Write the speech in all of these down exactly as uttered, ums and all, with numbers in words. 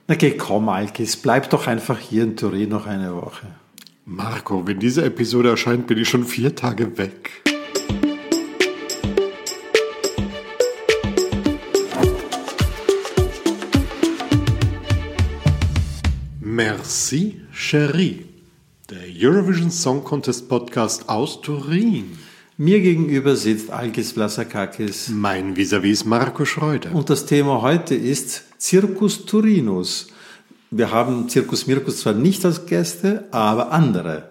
Na geh, komm, Alkis, bleib doch einfach hier in Turin noch eine Woche. Marco, wenn diese Episode erscheint, bin ich schon vier Tage weg. Merci, Chérie. Der Eurovision Song Contest Podcast aus Turin. Mir gegenüber sitzt Alkis Vlasakakis. Mein Vis-à-vis ist Marco Schreuder. Und das Thema heute ist Circus Turinus. Wir haben Circus Mircus zwar nicht als Gäste, aber andere.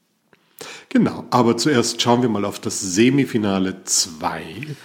Genau, aber zuerst schauen wir mal auf das Semifinale zwei.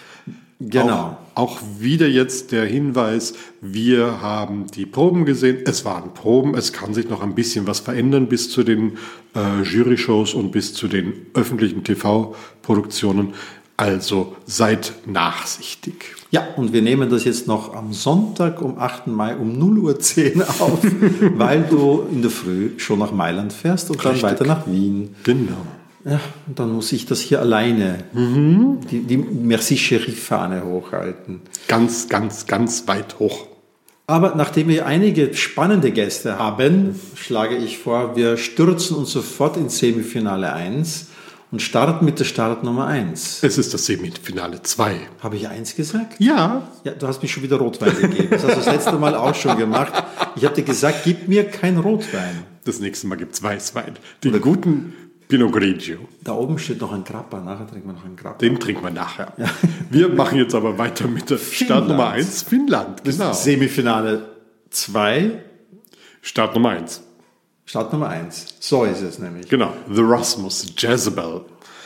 Genau. Auch, auch wieder jetzt der Hinweis, wir haben die Proben gesehen. Es waren Proben, es kann sich noch ein bisschen was verändern bis zu den äh, Jury-Shows und bis zu den öffentlichen T V-Produktionen. Also seid nachsichtig. Ja, und wir nehmen das jetzt noch am Sonntag um achten Mai um null Uhr zehn auf, weil du in der Früh schon nach Mailand fährst und Richtig. Dann weiter nach Wien. Genau. Ja, und dann muss ich das hier alleine, mhm. die, die Merci-Chérie-Fahne hochhalten. Ganz, ganz, ganz weit hoch. Aber nachdem wir einige spannende Gäste haben, schlage ich vor, wir stürzen uns sofort ins Semifinale eins und starten mit der Startnummer eins. Es ist das Semifinale zwei. Habe ich eins gesagt? Ja. Ja, du hast mir schon wieder Rotwein gegeben. Das hast du das letzte Mal auch schon gemacht. Ich habe dir gesagt, gib mir kein Rotwein. Das nächste Mal gibt es Weißwein. Den Oder guten Pinot Grigio. Da oben steht noch ein Grappa, nachher trinken wir noch einen Grappa. Den trinken wir nachher. Ja. Wir machen jetzt aber weiter mit der Startnummer eins, Finnland. Genau. Semifinale zwei. Startnummer eins. Startnummer eins. So ist es nämlich. Genau. The Rasmus, Jezebel.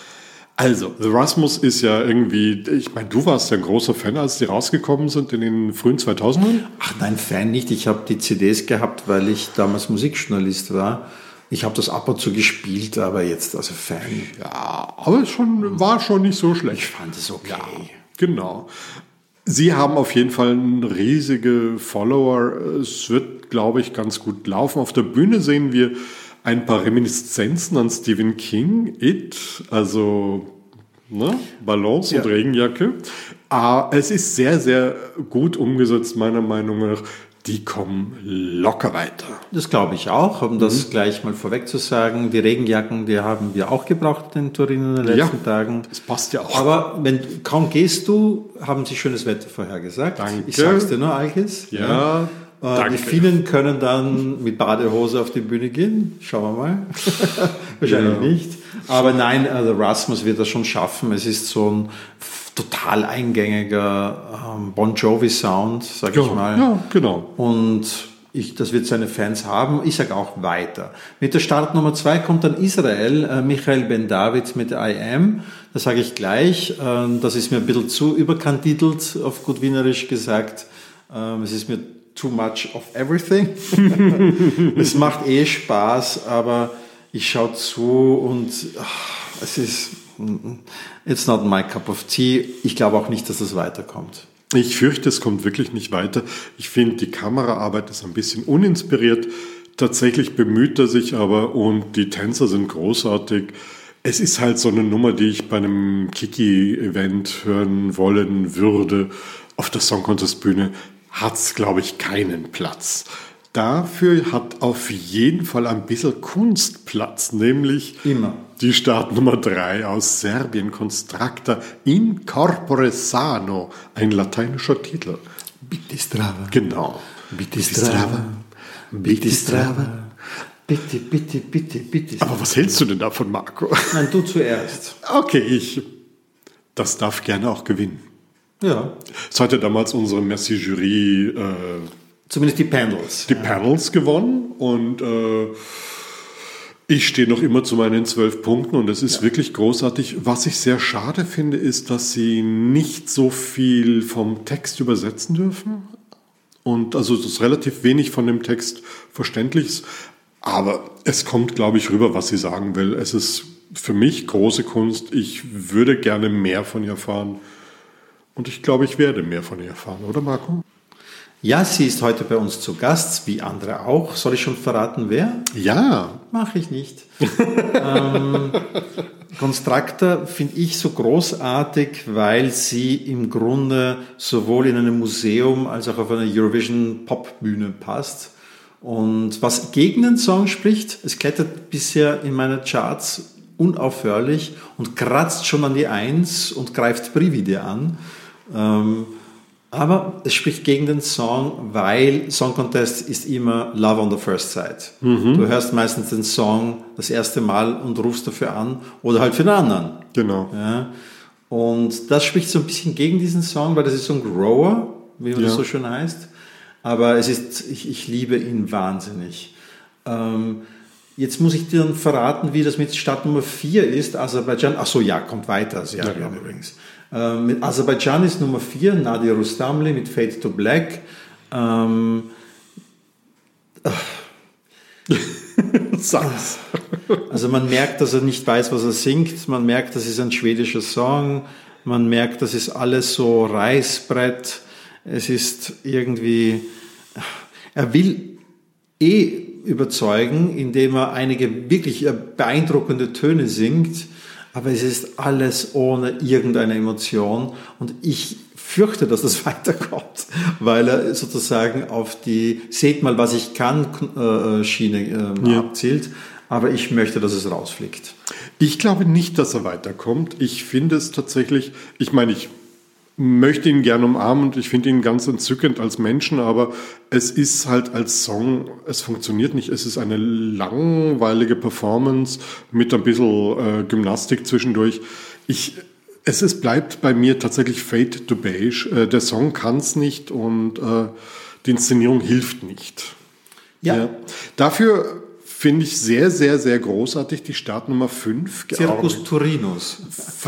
Also, The Rasmus ist ja irgendwie, ich meine, du warst ja ein großer Fan, als die rausgekommen sind in den frühen zweitausendern. Ach nein, Fan nicht. Ich habe die C Ds gehabt, weil ich damals Musikjournalist war. Ich habe das ab und zu gespielt, aber jetzt also Fan. Ja, aber es schon, war schon nicht so schlecht. Ich fand es okay. Ja, genau. Sie haben auf jeden Fall riesige Follower. Es wird, glaube ich, ganz gut laufen. Auf der Bühne sehen wir ein paar Reminiszenzen an Stephen King, It, also ne, Ballons ja. und Regenjacke. Aber es ist sehr, sehr gut umgesetzt, meiner Meinung nach. Die kommen locker weiter. Das glaube ich auch, um das mhm. gleich mal vorweg zu sagen. Die Regenjacken, die haben wir auch gebraucht in Turin in den letzten ja, Tagen. Das passt ja auch. Aber wenn kaum gehst du, haben sie schönes Wetter vorhergesagt. Danke. Ich sag's dir nur, Alkis. Ja, ja. Äh, danke. Die Finnen können dann mit Badehose auf die Bühne gehen. Schauen wir mal. Wahrscheinlich ja. nicht. Aber nein, also Rasmus wird das schon schaffen. Es ist so ein total eingängiger ähm, Bon Jovi-Sound, sag ja, ich mal. Ja, genau. Und ich, das wird seine Fans haben. Ich sage auch weiter. Mit der Startnummer zwei kommt dann Israel, äh, Michael Ben-David mit I Am. Das sage ich gleich. Ähm, das ist mir ein bisschen zu überkandidelt, auf gut Wienerisch gesagt. Ähm, es ist mir too much of everything. Es macht eh Spaß, aber ich schaue zu und ach, es ist... It's not my cup of tea. Ich glaube auch nicht, dass das weiterkommt. Ich fürchte, es kommt wirklich nicht weiter. Ich finde, die Kameraarbeit ist ein bisschen uninspiriert. Tatsächlich bemüht er sich aber und die Tänzer sind großartig. Es ist halt so eine Nummer, die ich bei einem Kiki-Event hören wollen würde. Auf der Song Contest Bühne hat es, glaube ich, keinen Platz. Dafür hat auf jeden Fall ein bisschen Kunst Platz, nämlich immer die Startnummer drei aus Serbien, Constracta in corpore sano, ein lateinischer Titel. Bitte strava. Genau. Bitte strava. Bitte strava. Bitte, bitte, bitte, bitte. Aber was hältst du denn davon, Marco? Nein, du zuerst. Okay, ich. Das darf gerne auch gewinnen. Ja. Das hatte damals unsere Merci-Jury äh, zumindest die Panels. Die Panels gewonnen und äh, ich stehe noch immer zu meinen zwölf Punkten und es ist ja. wirklich großartig. Was ich sehr schade finde, ist, dass sie nicht so viel vom Text übersetzen dürfen. Und also es ist relativ wenig von dem Text verständlich ist. Aber es kommt, glaube ich, rüber, was sie sagen will. Es ist für mich große Kunst. Ich würde gerne mehr von ihr erfahren. Und ich glaube, ich werde mehr von ihr erfahren, oder Marco? Ja, sie ist heute bei uns zu Gast, wie andere auch. Soll ich schon verraten, wer? Ja. Mache ich nicht. ähm, Constrictor finde ich so großartig, weil sie im Grunde sowohl in einem Museum als auch auf einer Eurovision-Popbühne passt. Und was gegen den Song spricht, es klettert bisher in meine Charts unaufhörlich und kratzt schon an die Eins und greift Brivide an. Ähm, aber es spricht gegen den Song, weil Song Contest ist immer Love on the First Sight. Mhm. Du hörst meistens den Song das erste Mal und rufst dafür an oder halt für den anderen. Genau. Ja. Und das spricht so ein bisschen gegen diesen Song, weil das ist so ein Grower, wie man ja. das so schön heißt. Aber es ist, ich, ich liebe ihn wahnsinnig. Ähm, Jetzt muss ich dir dann verraten, wie das mit Startnummer vier ist. Aserbaidschan, ach so, ja, kommt weiter, Serbien ja, ja. übrigens. Ähm, mit Aserbaidschan ist Nummer vier, Nadia Rustamli mit Fade to Black. Ähm, Sag's. Also man merkt, dass er nicht weiß, was er singt. Man merkt, das ist ein schwedischer Song. Man merkt, das ist alles so Reißbrett. Es ist irgendwie, er will eh überzeugen, indem er einige wirklich beeindruckende Töne singt, aber es ist alles ohne irgendeine Emotion und ich fürchte, dass das weiterkommt, weil er sozusagen auf die seht mal, was ich kann äh, Schiene äh, ja. abzielt, aber ich möchte, dass es rausfliegt. Ich glaube nicht, dass er weiterkommt. Ich finde es tatsächlich, ich meine, ich möchte ihn gern umarmen und ich finde ihn ganz entzückend als Menschen, aber es ist halt als Song, es funktioniert nicht. Es ist eine langweilige Performance mit ein bisschen äh, Gymnastik zwischendurch. Ich, es ist, bleibt bei mir tatsächlich Fade to Beige. Äh, der Song kann es nicht und äh, die Inszenierung hilft nicht. Ja. Ja. Dafür finde ich sehr, sehr, sehr großartig die Startnummer fünf. Circus Turinus.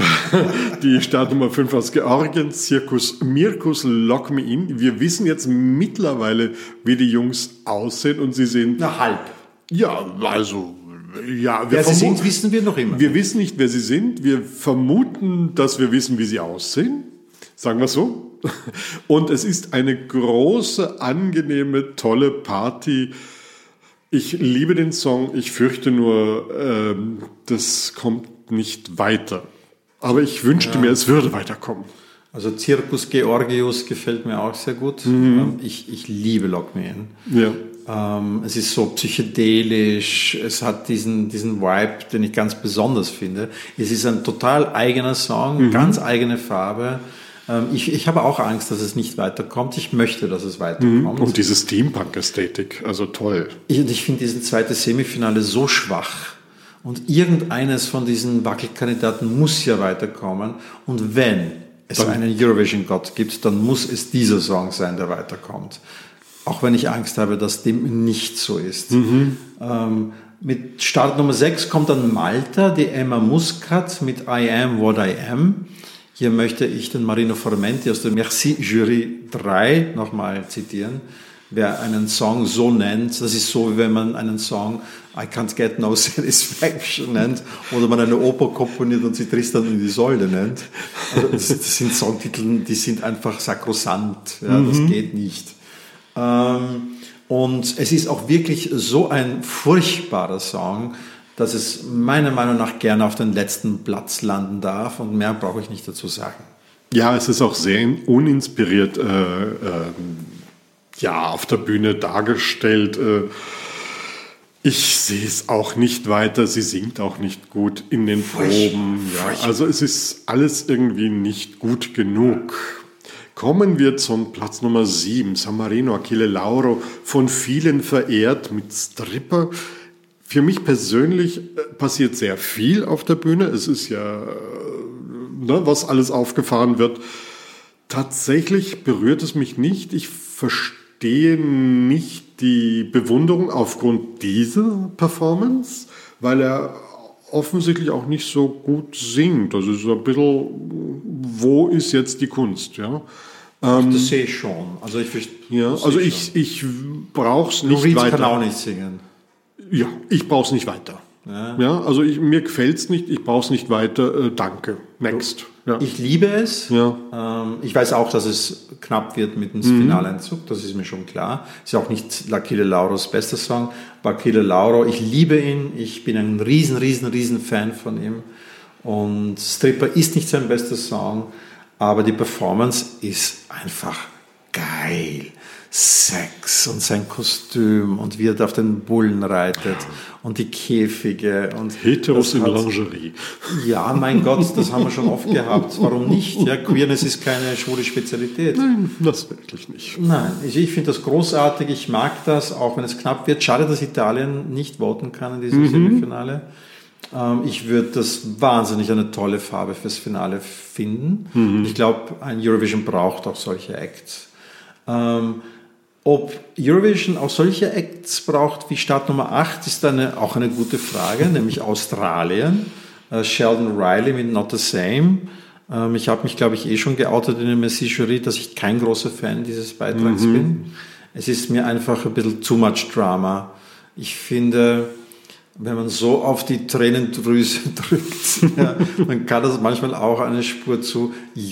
Die Startnummer fünf aus Georgien, Circus Mirkus Lock Me In. Wir wissen jetzt mittlerweile, wie die Jungs aussehen und sie sehen... Na, halb. Ja, also... Ja, wir wer sie vermuten, sind, wissen wir noch immer. Wir wissen nicht, wer sie sind. Wir vermuten, dass wir wissen, wie sie aussehen. Sagen wir so. Und es ist eine große, angenehme, tolle Party. Ich liebe den Song, ich fürchte nur, ähm, das kommt nicht weiter. Aber ich wünschte ja. mir, es würde weiterkommen. Also Circus Georgius gefällt mir auch sehr gut. Mhm. Ich, ich liebe Lock Me In. Ja. Ähm, es ist so psychedelisch, es hat diesen, diesen Vibe, den ich ganz besonders finde. Es ist ein total eigener Song, mhm. ganz eigene Farbe. Ich, ich habe auch Angst, dass es nicht weiterkommt. Ich möchte, dass es weiterkommt. Und diese Steampunk-Ästhetik, also toll. Ich, ich finde diesen zweiten Semifinale so schwach. Und irgendeines von diesen Wackelkandidaten muss ja weiterkommen. Und wenn es dann einen Eurovision-Gott gibt, dann muss es dieser Song sein, der weiterkommt. Auch wenn ich Angst habe, dass dem nicht so ist. Mhm. Ähm, mit Start Nummer sechs kommt dann Malta, die Emma Muscat mit I Am What I Am. Hier möchte ich den Marino Formenti aus der Merci Jury drei nochmal zitieren. Wer einen Song so nennt, das ist so, wie wenn man einen Song I Can't Get No Satisfaction nennt oder man eine Oper komponiert und sie Tristan und Isolde nennt. Also das, das sind Songtitel, die sind einfach sakrosant. Ja, mhm. Das geht nicht. Ähm, und es ist auch wirklich so ein furchtbarer Song, dass es meiner Meinung nach gerne auf den letzten Platz landen darf und mehr brauche ich nicht dazu sagen. Ja, es ist auch sehr uninspiriert äh, äh, ja, auf der Bühne dargestellt. Äh, ich sehe es auch nicht weiter, sie singt auch nicht gut in den Proben. Ja, also es ist alles irgendwie nicht gut genug. Kommen wir zum Platz Nummer sieben, San Marino, Achille Lauro, von vielen verehrt mit Stripper. Für mich persönlich passiert sehr viel auf der Bühne. Es ist ja, ne, was alles aufgefahren wird. Tatsächlich berührt es mich nicht. Ich verstehe nicht die Bewunderung aufgrund dieser Performance, weil er offensichtlich auch nicht so gut singt. Also so ein bisschen, wo ist jetzt die Kunst? Ja. Ähm, das sehe ich schon. Also ich, ja, also ich, ich brauche es nicht Lou Reed weiter. kann auch nicht singen. Ja, ich brauche es nicht weiter. Ja, ja also ich, mir gefällt es nicht, ich brauche es nicht weiter, äh, danke. Next. Ja. Ich liebe es. Ja. Ähm, ich weiß auch, dass es knapp wird mit dem mhm. Finaleinzug, das ist mir schon klar. Ist auch nicht L'Achille Lauros bester Song, aber Achille Lauro, ich liebe ihn, ich bin ein riesen, riesen, riesen Fan von ihm. Und Stripper ist nicht sein bester Song, aber die Performance ist einfach geil. Sex und sein Kostüm und wie er auf den Bullen reitet und die Käfige und Heteros in Lingerie. Ja, mein Gott, das haben wir schon oft gehabt. Warum nicht? Ja, Queerness ist keine schwule Spezialität. Nein, das wirklich nicht. Nein, ich, ich finde das großartig. Ich mag das, auch wenn es knapp wird. Schade, dass Italien nicht voten kann in diesem mhm. Semifinale. Ähm, ich würde das wahnsinnig eine tolle Farbe fürs Finale finden. Mhm. Ich glaube, ein Eurovision braucht auch solche Acts. Ähm, Ob Eurovision auch solche Acts braucht wie Start Nummer acht, ist eine, auch eine gute Frage, nämlich Australien. Äh, Sheldon Riley mit Not the Same. Ähm, ich habe mich, glaube ich, eh schon geoutet in der Messi-Jury, dass ich kein großer Fan dieses Beitrags mhm. bin. Es ist mir einfach ein bisschen too much Drama. Ich finde, wenn man so auf die Tränendrüse drückt, ja, dann kann das manchmal auch eine Spur zu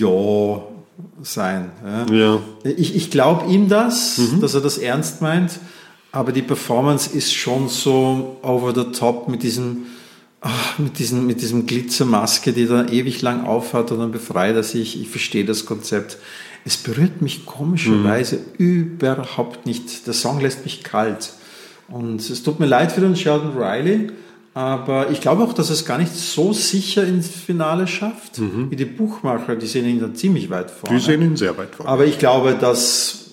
ja sein. Ja. Ja. Ich, ich glaube ihm das, mhm. dass er das ernst meint, aber die Performance ist schon so over the top mit diesem, ach, mit diesem, mit diesem Glitzermaske, die er ewig lang aufhat und dann befreit er sich. Ich verstehe das Konzept. Es berührt mich komischerweise mhm. überhaupt nicht. Der Song lässt mich kalt. Und es tut mir leid für den Sheldon Riley, aber ich glaube auch, dass es gar nicht so sicher ins Finale schafft, mhm. wie die Buchmacher, die sehen ihn dann ziemlich weit vorne. Die sehen ihn sehr weit vorne. Aber ich glaube, dass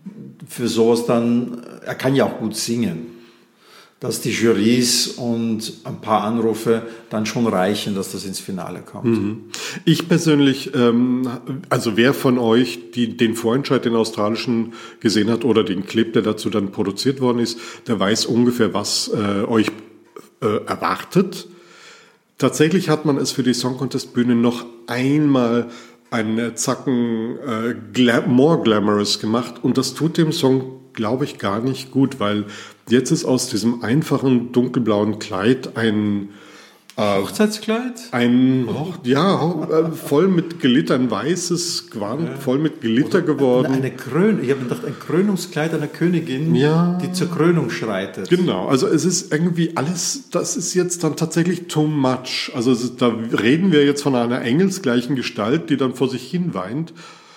für sowas dann, er kann ja auch gut singen, dass die Jurys und ein paar Anrufe dann schon reichen, dass das ins Finale kommt. Mhm. Ich persönlich, ähm, also wer von euch die, den Vorentscheid, den australischen gesehen hat oder den Clip, der dazu dann produziert worden ist, der weiß ungefähr, was äh, euch Äh, erwartet. Tatsächlich hat man es für die Song Contest Bühne noch einmal einen Zacken äh, gla- more glamorous gemacht und das tut dem Song, glaube ich, gar nicht gut, weil jetzt ist aus diesem einfachen dunkelblauen Kleid ein äh, Hochzeitskleid? Ein, ja, voll mit Glitter, ein weißes Gewand, ja. voll mit Glitter Oder geworden. Eine Krön, ich habe gedacht, ein Krönungskleid einer Königin, ja. die zur Krönung schreitet. Genau, also es ist irgendwie alles, das ist jetzt dann tatsächlich too much. Also es ist, da reden wir jetzt von einer engelsgleichen Gestalt, die dann vor sich hin weint.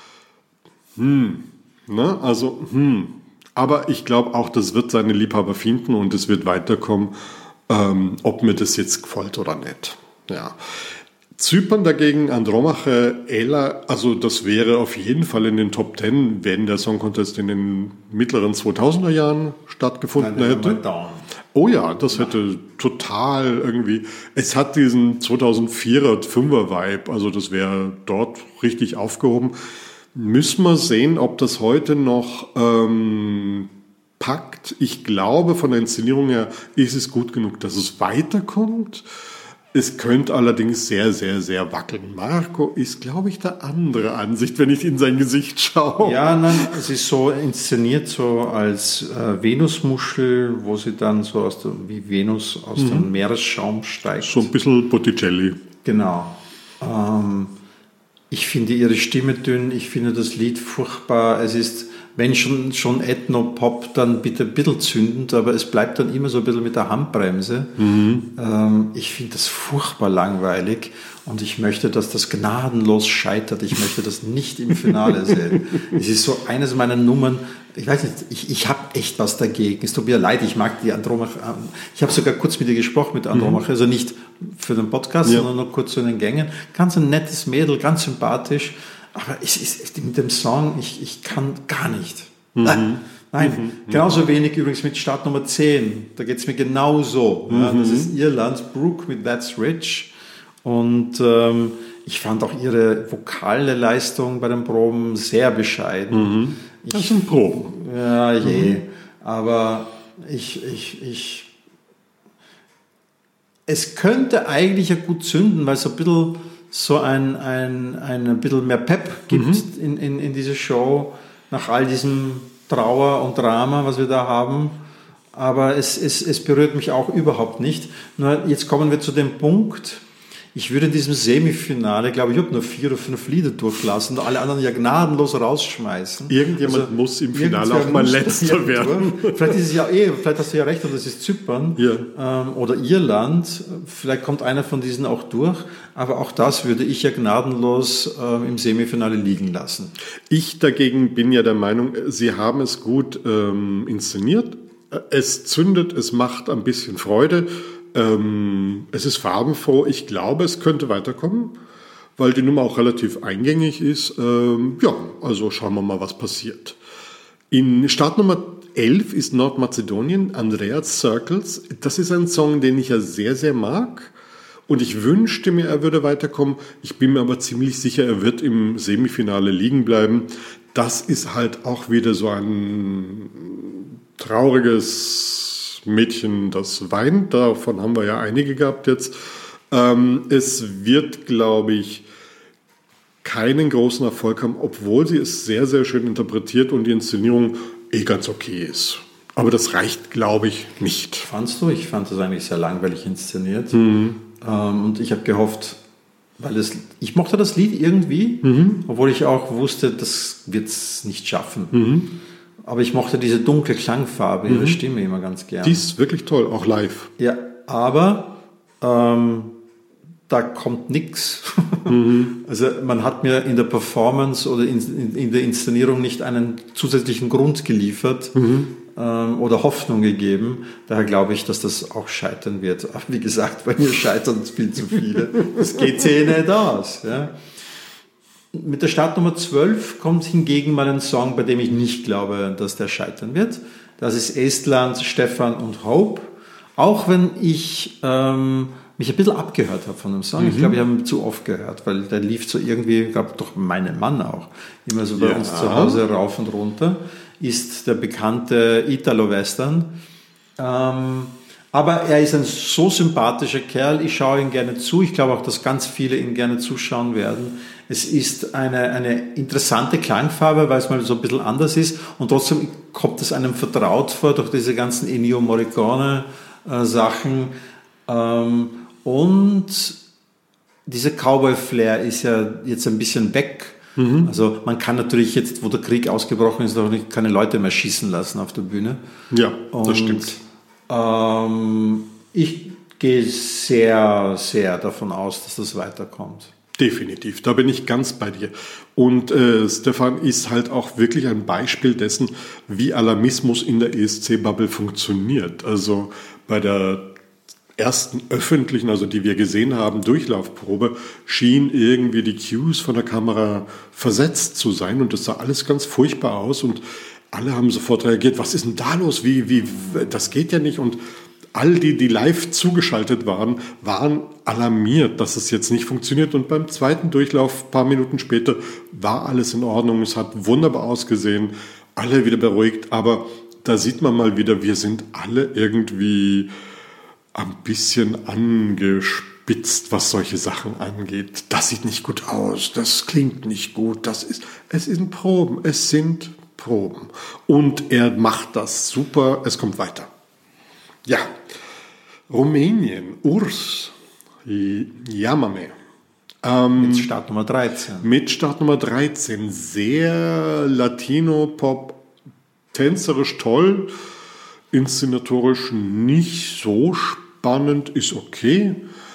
Hm, ne, also, hm. Aber ich glaube auch, das wird seine Liebhaber finden und es wird weiterkommen. Ähm, ob mir das jetzt gefällt oder nicht. Ja. Zypern dagegen, Andromache, Ella, also das wäre auf jeden Fall in den Top Ten, wenn der Song Contest in den mittleren zweitausender Jahren stattgefunden Nein, hätte. Oh ja, das hätte total irgendwie, es hat diesen zweitausendvierer, fünfer Vibe, also das wäre dort richtig aufgehoben. Müssen wir sehen, ob das heute noch ähm, packt. Ich glaube, von der Inszenierung her ist es gut genug, dass es weiterkommt. Es könnte allerdings sehr, sehr, sehr wackeln. Marco ist, glaube ich, der andere Ansicht, wenn ich in sein Gesicht schaue. Ja, nein, es ist so inszeniert so als äh, Venusmuschel, wo sie dann so aus der, wie Venus aus mhm. dem Meeresschaum steigt. So ein bisschen Botticelli. Genau. Ähm, ich finde ihre Stimme dünn, ich finde das Lied furchtbar. Es ist wenn schon, schon Ethno-Pop, dann bitte ein bisschen zündend, aber es bleibt dann immer so ein bisschen mit der Handbremse. Mhm. Ähm, ich finde das furchtbar langweilig und ich möchte, dass das gnadenlos scheitert. Ich möchte das nicht im Finale sehen. Es ist so eines meiner Nummern, ich weiß nicht, ich, ich habe echt was dagegen. Es tut mir leid, ich mag die Andromache. Ich habe sogar kurz mit ihr gesprochen, mit Andromache, mhm. also nicht für den Podcast, ja. sondern nur kurz zu den Gängen. Ganz ein nettes Mädel, ganz sympathisch. Aber es ist mit dem Song, ich, ich kann gar nicht. Mhm. Nein, nein. Mhm. genauso wenig übrigens mit Start Nummer zehn. Da geht es mir genauso. Mhm. Ja, das ist Irland, Brooke mit That's Rich. Und ähm, ich fand auch ihre vokale Leistung bei den Proben sehr bescheiden. Mhm. Das ich, sind Proben. Ja, je. Mhm. Aber ich, ich, ich... Es könnte eigentlich ja gut zünden, weil so ein bisschen... so ein, ein, ein bisschen mehr Pep gibt mhm. in, in, in diese Show, nach all diesem Trauer und Drama, was wir da haben. aber es, es, es berührt mich auch überhaupt nicht. Nur jetzt kommen wir zu dem Punkt, ich würde in diesem Semifinale, glaube ich, ich habe nur vier oder fünf Lieder durchlassen und alle anderen ja gnadenlos rausschmeißen. Irgendjemand also, muss im Finale auch mal letzter werden. Vielleicht ist es ja eh, vielleicht hast du ja recht, und das ist Zypern ja. ähm, oder Irland. Vielleicht kommt einer von diesen auch durch, aber auch das würde ich ja gnadenlos ähm, im Semifinale liegen lassen. Ich dagegen bin ja der Meinung, sie haben es gut ähm, inszeniert. Es zündet, es macht ein bisschen Freude. Ähm, es ist farbenfroh. Ich glaube, es könnte weiterkommen, weil die Nummer auch relativ eingängig ist. Ähm, ja, also schauen wir mal, was passiert. In Startnummer elf ist Nordmazedonien, Andreas Circles. Das ist ein Song, den ich ja sehr, sehr mag. Und ich wünschte mir, er würde weiterkommen. Ich bin mir aber ziemlich sicher, er wird im Semifinale liegen bleiben. Das ist halt auch wieder so ein trauriges Mädchen, das weint. Davon haben wir ja einige gehabt jetzt. Ähm, es wird, glaube ich, keinen großen Erfolg haben, obwohl sie es sehr, sehr schön interpretiert und die Inszenierung eh ganz okay ist. Aber das reicht, glaube ich, nicht. Fandst du? Ich fand das eigentlich sehr langweilig inszeniert. Mhm. Ähm, und ich habe gehofft, weil es, ich mochte das Lied irgendwie, mhm. obwohl ich auch wusste, das wird es nicht schaffen. Mhm. Aber ich mochte diese dunkle Klangfarbe, ihre mhm. Stimme immer ganz gerne. Die ist wirklich toll, auch live. Ja, aber ähm, da kommt nichts. Mhm. Also man hat mir in der Performance oder in, in, in der Inszenierung nicht einen zusätzlichen Grund geliefert mhm. ähm, oder Hoffnung gegeben. Daher glaube ich, dass das auch scheitern wird. Aber wie gesagt, bei mir scheitern viel zu viele. Das geht sich nicht aus. Ja. Mit der Startnummer zwölf kommt hingegen mal ein Song, bei dem ich nicht glaube, dass der scheitern wird. Das ist Estland, Stefan und Hope. Auch wenn ich ähm, mich ein bisschen abgehört habe von dem Song. Mhm. Ich glaube, ich habe ihn zu oft gehört, weil der lief so irgendwie, ich glaube, doch mein Mann auch, immer so bei ja. uns zu Hause rauf und runter, ist der bekannte Italo-Western. Ähm, aber er ist ein so sympathischer Kerl, ich schaue ihm gerne zu. Ich glaube auch, dass ganz viele ihm gerne zuschauen werden. Es ist eine, eine interessante Klangfarbe, weil es mal so ein bisschen anders ist und trotzdem kommt es einem vertraut vor durch diese ganzen Ennio Morricone-Sachen. Ähm, und dieser Cowboy-Flair ist ja jetzt ein bisschen weg. Mhm. Also man kann natürlich jetzt, wo der Krieg ausgebrochen ist, auch nicht keine Leute mehr schießen lassen auf der Bühne. Ja, und, das stimmt. Ähm, ich gehe sehr, sehr davon aus, dass das weiterkommt. Definitiv, da bin ich ganz bei dir. Und äh, Stefan ist halt auch wirklich ein Beispiel dessen, wie Alarmismus in der E S C-Bubble funktioniert. Also bei der ersten öffentlichen, also die wir gesehen haben, Durchlaufprobe, schien irgendwie die Cues von der Kamera versetzt zu sein und das sah alles ganz furchtbar aus und alle haben sofort reagiert, was ist denn da los, wie, wie, das geht ja nicht und all die, die live zugeschaltet waren, waren alarmiert, dass es jetzt nicht funktioniert. Und beim zweiten Durchlauf, ein paar Minuten später, war alles in Ordnung. Es hat wunderbar ausgesehen, alle wieder beruhigt. Aber da sieht man mal wieder, wir sind alle irgendwie ein bisschen angespitzt, was solche Sachen angeht. Das sieht nicht gut aus, das klingt nicht gut. Das ist, es sind Proben, es sind Proben. Und er macht das super, es kommt weiter. Ja, Rumänien, Urs, Yamame. Ähm, mit Startnummer dreizehn. Mit Startnummer dreizehn. Sehr Latino-Pop, tänzerisch toll, inszenatorisch nicht so spannend, ist okay.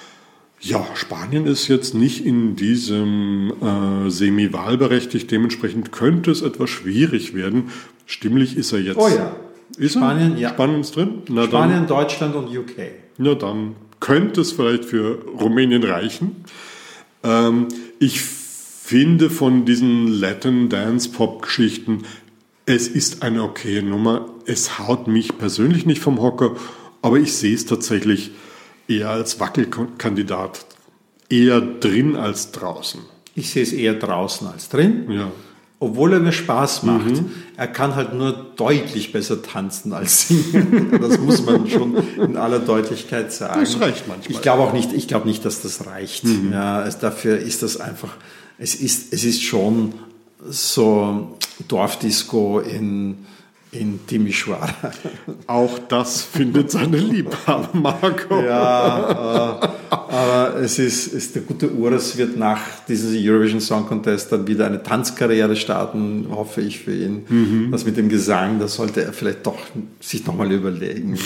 Ja, Spanien ist jetzt nicht in diesem äh, Semi-wahlberechtigt, dementsprechend könnte es etwas schwierig werden. Stimmlich ist er jetzt. Oh ja. Ist Spanien, er? ja. Spanien ist drin? Na Spanien, dann, Deutschland und U K. Na dann könnte es vielleicht für Rumänien reichen. Ähm, ich finde von diesen Latin Dance Pop Geschichten, es ist eine okaye Nummer. Es haut mich persönlich nicht vom Hocker, aber ich sehe es tatsächlich eher als Wackelkandidat. Eher drin als draußen. Ich sehe es eher draußen als drin. Ja. Obwohl er mir Spaß macht. Mhm. Er kann halt nur deutlich besser tanzen als singen. Das muss man schon in aller Deutlichkeit sagen. Das reicht manchmal. Ich glaube auch nicht, ich glaube nicht, dass das reicht. Mhm. Ja, es, dafür ist das einfach, es ist, es ist schon so Dorfdisco in, in Timișoara. Auch das findet seine Liebhaber, Marco. Ja, äh, aber es ist, ist der gute Urs wird nach diesem Eurovision Song Contest dann wieder eine Tanzkarriere starten, hoffe ich für ihn. Mhm. Das mit dem Gesang, das sollte er vielleicht doch sich nochmal überlegen.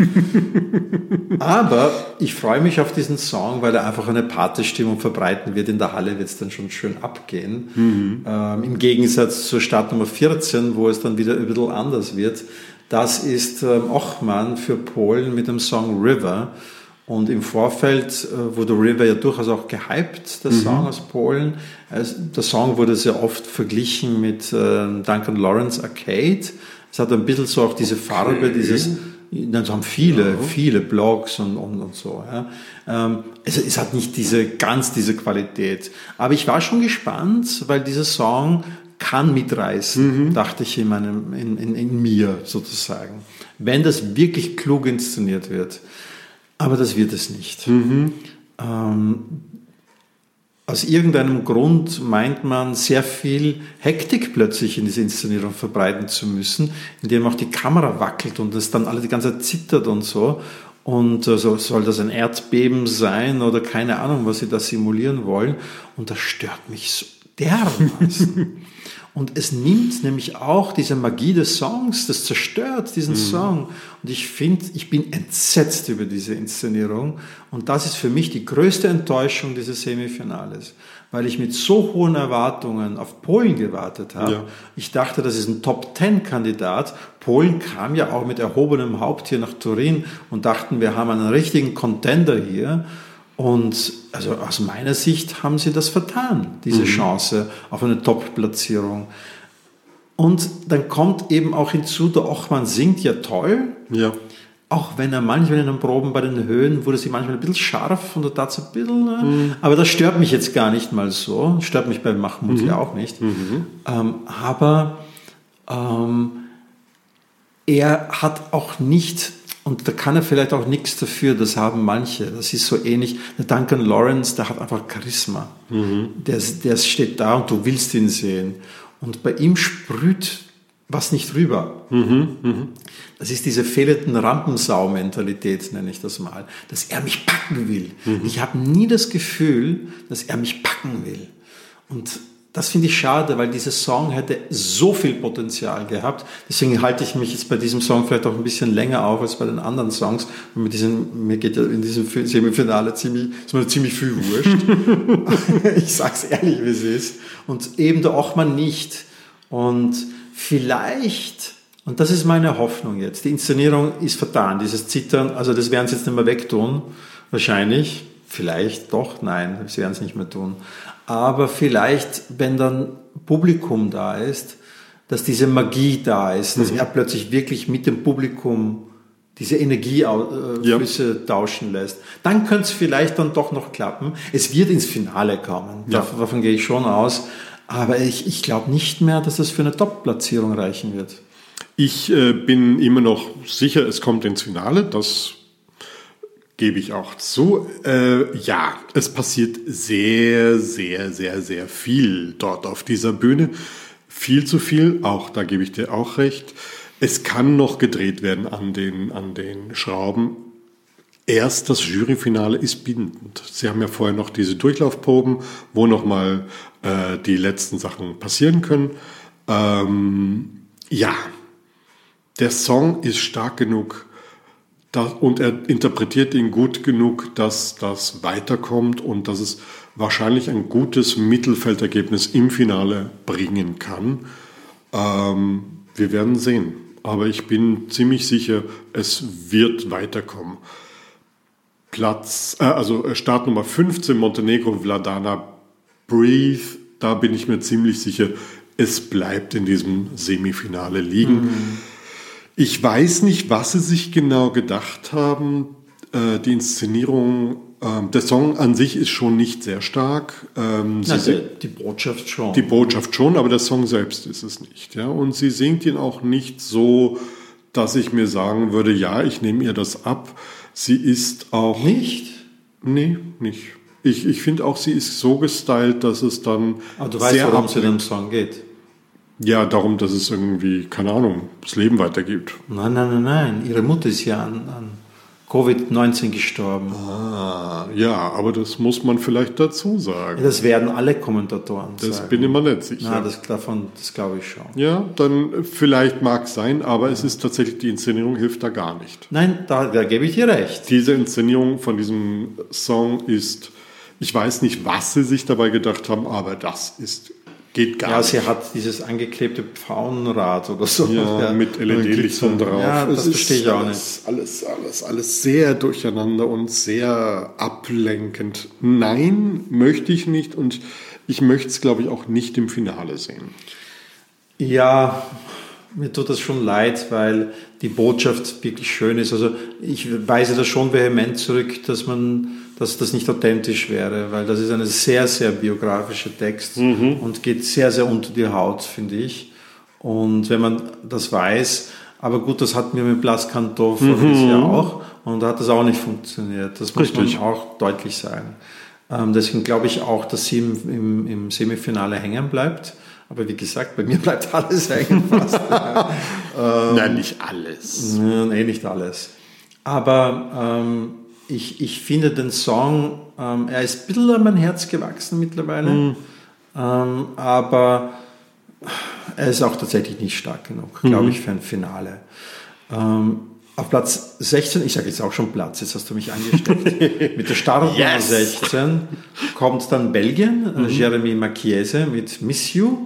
Ja. Aber ich freue mich auf diesen Song, weil er einfach eine Partystimmung verbreiten wird. In der Halle wird es dann schon schön abgehen. Mhm. Ähm, im Gegensatz zur Startnummer vierzehn, wo es dann wieder ein bisschen anders wird. Das ist ähm, Ochman für Polen mit dem Song River. Und im Vorfeld äh, wurde River ja durchaus auch gehypt, der mhm. Song aus Polen. Also, der Song wurde sehr oft verglichen mit äh, Duncan Lawrence Arcade. Es hat ein bisschen so auch diese Farbe, okay. dieses, das haben viele, ja. viele Blogs und, und, und so. Ja. Ähm, also es hat nicht diese, ganz diese Qualität. Aber ich war schon gespannt, weil dieser Song kann mitreißen, mhm. dachte ich in, meinem, in, in, in mir sozusagen. Wenn das wirklich klug inszeniert wird. Aber das wird es nicht. Mhm. Ähm, aus irgendeinem Grund meint man, sehr viel Hektik plötzlich in diese Inszenierung verbreiten zu müssen, indem auch die Kamera wackelt und es dann alle die ganze Zeit zittert und so. Und äh, so, soll das ein Erdbeben sein oder keine Ahnung, was sie da simulieren wollen. Und das stört mich so dermaßen. Und es nimmt nämlich auch diese Magie des Songs, das zerstört diesen mhm. Song. Und ich finde, ich bin entsetzt über diese Inszenierung. Und das ist für mich die größte Enttäuschung dieses Semifinales. Weil ich mit so hohen Erwartungen auf Polen gewartet habe. Ja. Ich dachte, das ist ein Top-Ten-Kandidat. Polen kam ja auch mit erhobenem Haupt hier nach Turin und dachten, wir haben einen richtigen Contender hier. Und also aus meiner Sicht haben sie das vertan, diese mhm. Chance auf eine Top-Platzierung. Und dann kommt eben auch hinzu, der Ochman singt ja toll, ja. auch wenn er manchmal in den Proben bei den Höhen wurde sie manchmal ein bisschen scharf und da tat es ein bisschen, mhm. aber das stört mich jetzt gar nicht mal so, stört mich bei Mahmoud mhm. ja auch nicht. Mhm. Ähm, aber ähm, er hat auch nicht... Und da kann er vielleicht auch nichts dafür, das haben manche. Das ist so ähnlich. Der Duncan Lawrence, der hat einfach Charisma. Mhm. Der, der steht da und du willst ihn sehen. Und bei ihm sprüht was nicht rüber. Mhm. Mhm. Das ist diese fehlenden Rampensau-Mentalität, nenne ich das mal. Dass er mich packen will. Mhm. Ich habe nie das Gefühl, dass er mich packen will. Und das finde ich schade, weil dieser Song hätte so viel Potenzial gehabt. Deswegen halte ich mich jetzt bei diesem Song vielleicht auch ein bisschen länger auf als bei den anderen Songs. Und mit diesen, mir geht ja in diesem Semifinale ziemlich, ist mir ziemlich viel wurscht. Ich sag's ehrlich, wie es ist. Und eben der Ochman nicht. Und vielleicht, und das ist meine Hoffnung jetzt, die Inszenierung ist vertan, dieses Zittern, also das werden sie jetzt nicht mehr wegtun, wahrscheinlich. Vielleicht doch, nein, sie werden es nicht mehr tun. Aber vielleicht, wenn dann Publikum da ist, dass diese Magie da ist, dass mhm. er plötzlich wirklich mit dem Publikum diese Energieflüsse äh, ja. tauschen lässt, dann könnte es vielleicht dann doch noch klappen. Es wird ins Finale kommen, ja. davon, davon gehe ich schon aus. Aber ich, ich glaube nicht mehr, dass es für eine Top-Platzierung reichen wird. Ich äh, bin immer noch sicher, es kommt ins Finale, das gebe ich auch zu. Äh, ja, es passiert sehr, sehr, sehr, sehr viel dort auf dieser Bühne. Viel zu viel, auch da gebe ich dir auch recht. Es kann noch gedreht werden an den, an den Schrauben. Erst das Juryfinale ist bindend. Sie haben ja vorher noch diese Durchlaufproben, wo nochmal äh, die letzten Sachen passieren können. Ähm, ja, der Song ist stark genug, und er interpretiert ihn gut genug, dass das weiterkommt und dass es wahrscheinlich ein gutes Mittelfeldergebnis im Finale bringen kann. Ähm, wir werden sehen. Aber ich bin ziemlich sicher, es wird weiterkommen. Platz, äh, also Startnummer fünfzehn, Montenegro, Vladana, Breathe. Da bin ich mir ziemlich sicher, es bleibt in diesem Semifinale liegen. Mhm. Ich weiß nicht, was sie sich genau gedacht haben. Äh, die Inszenierung, äh, der Song an sich ist schon nicht sehr stark. Ähm, Na, die, die Botschaft schon. Die Botschaft schon, aber der Song selbst ist es nicht. Ja? Und sie singt ihn auch nicht so, dass ich mir sagen würde, ja, ich nehme ihr das ab. Sie ist auch... Nicht? Nee, nicht. Ich, ich finde auch, sie ist so gestylt, dass es dann... Aber du weißt, worum es in dem Song geht. Ja, darum, dass es irgendwie, keine Ahnung, das Leben weitergibt. Nein, nein, nein, nein. Ihre Mutter ist ja an, an Covid neunzehn gestorben. Ah, ja, aber das muss man vielleicht dazu sagen. Das werden alle Kommentatoren Das sagen. bin ich mir nicht sicher. Na, das, davon, das glaube ich schon. Ja, dann vielleicht mag es sein, aber es ist tatsächlich, die Inszenierung hilft da gar nicht. Nein, da, da gebe ich dir recht. Diese Inszenierung von diesem Song ist, ich weiß nicht, was sie sich dabei gedacht haben, aber das ist, geht gar Ja, nicht. sie hat dieses angeklebte Pfauenrad oder so. Ja, mit L E D-Lichtern drauf. Ja, das es verstehe ich auch alles, nicht. Alles, alles, alles sehr durcheinander und sehr ablenkend. Nein, möchte ich nicht und ich möchte es, glaube ich, auch nicht im Finale sehen. Ja, mir tut das schon leid, weil die Botschaft wirklich schön ist. Also ich weise das schon vehement zurück, dass man, dass das nicht authentisch wäre, weil das ist ein sehr, sehr biografischer Text mhm. und geht sehr, sehr unter die Haut, finde ich. Und wenn man das weiß, aber gut, das hatten wir mit Blas Cantó voriges mhm. Jahr auch und da hat das auch nicht funktioniert. Das muss Richtig. man auch deutlich sagen. Ähm, deswegen glaube ich auch, dass sie im, im, im Semifinale hängen bleibt. Aber wie gesagt, bei mir bleibt alles hängen fast. ähm, Nein, nicht alles. Nee, nicht alles. Aber ähm, ich, ich finde den Song, ähm, er ist ein bisschen an mein Herz gewachsen mittlerweile. Mm. Ähm, aber er ist auch tatsächlich nicht stark genug, glaube mm. ich, für ein Finale. Ähm, auf Platz sechzehn, ich sage jetzt auch schon Platz, jetzt hast du mich angesteckt. Mit der Startnummer yes. sechzehn kommt dann Belgien, mm. Jeremy Marchiese mit Miss You.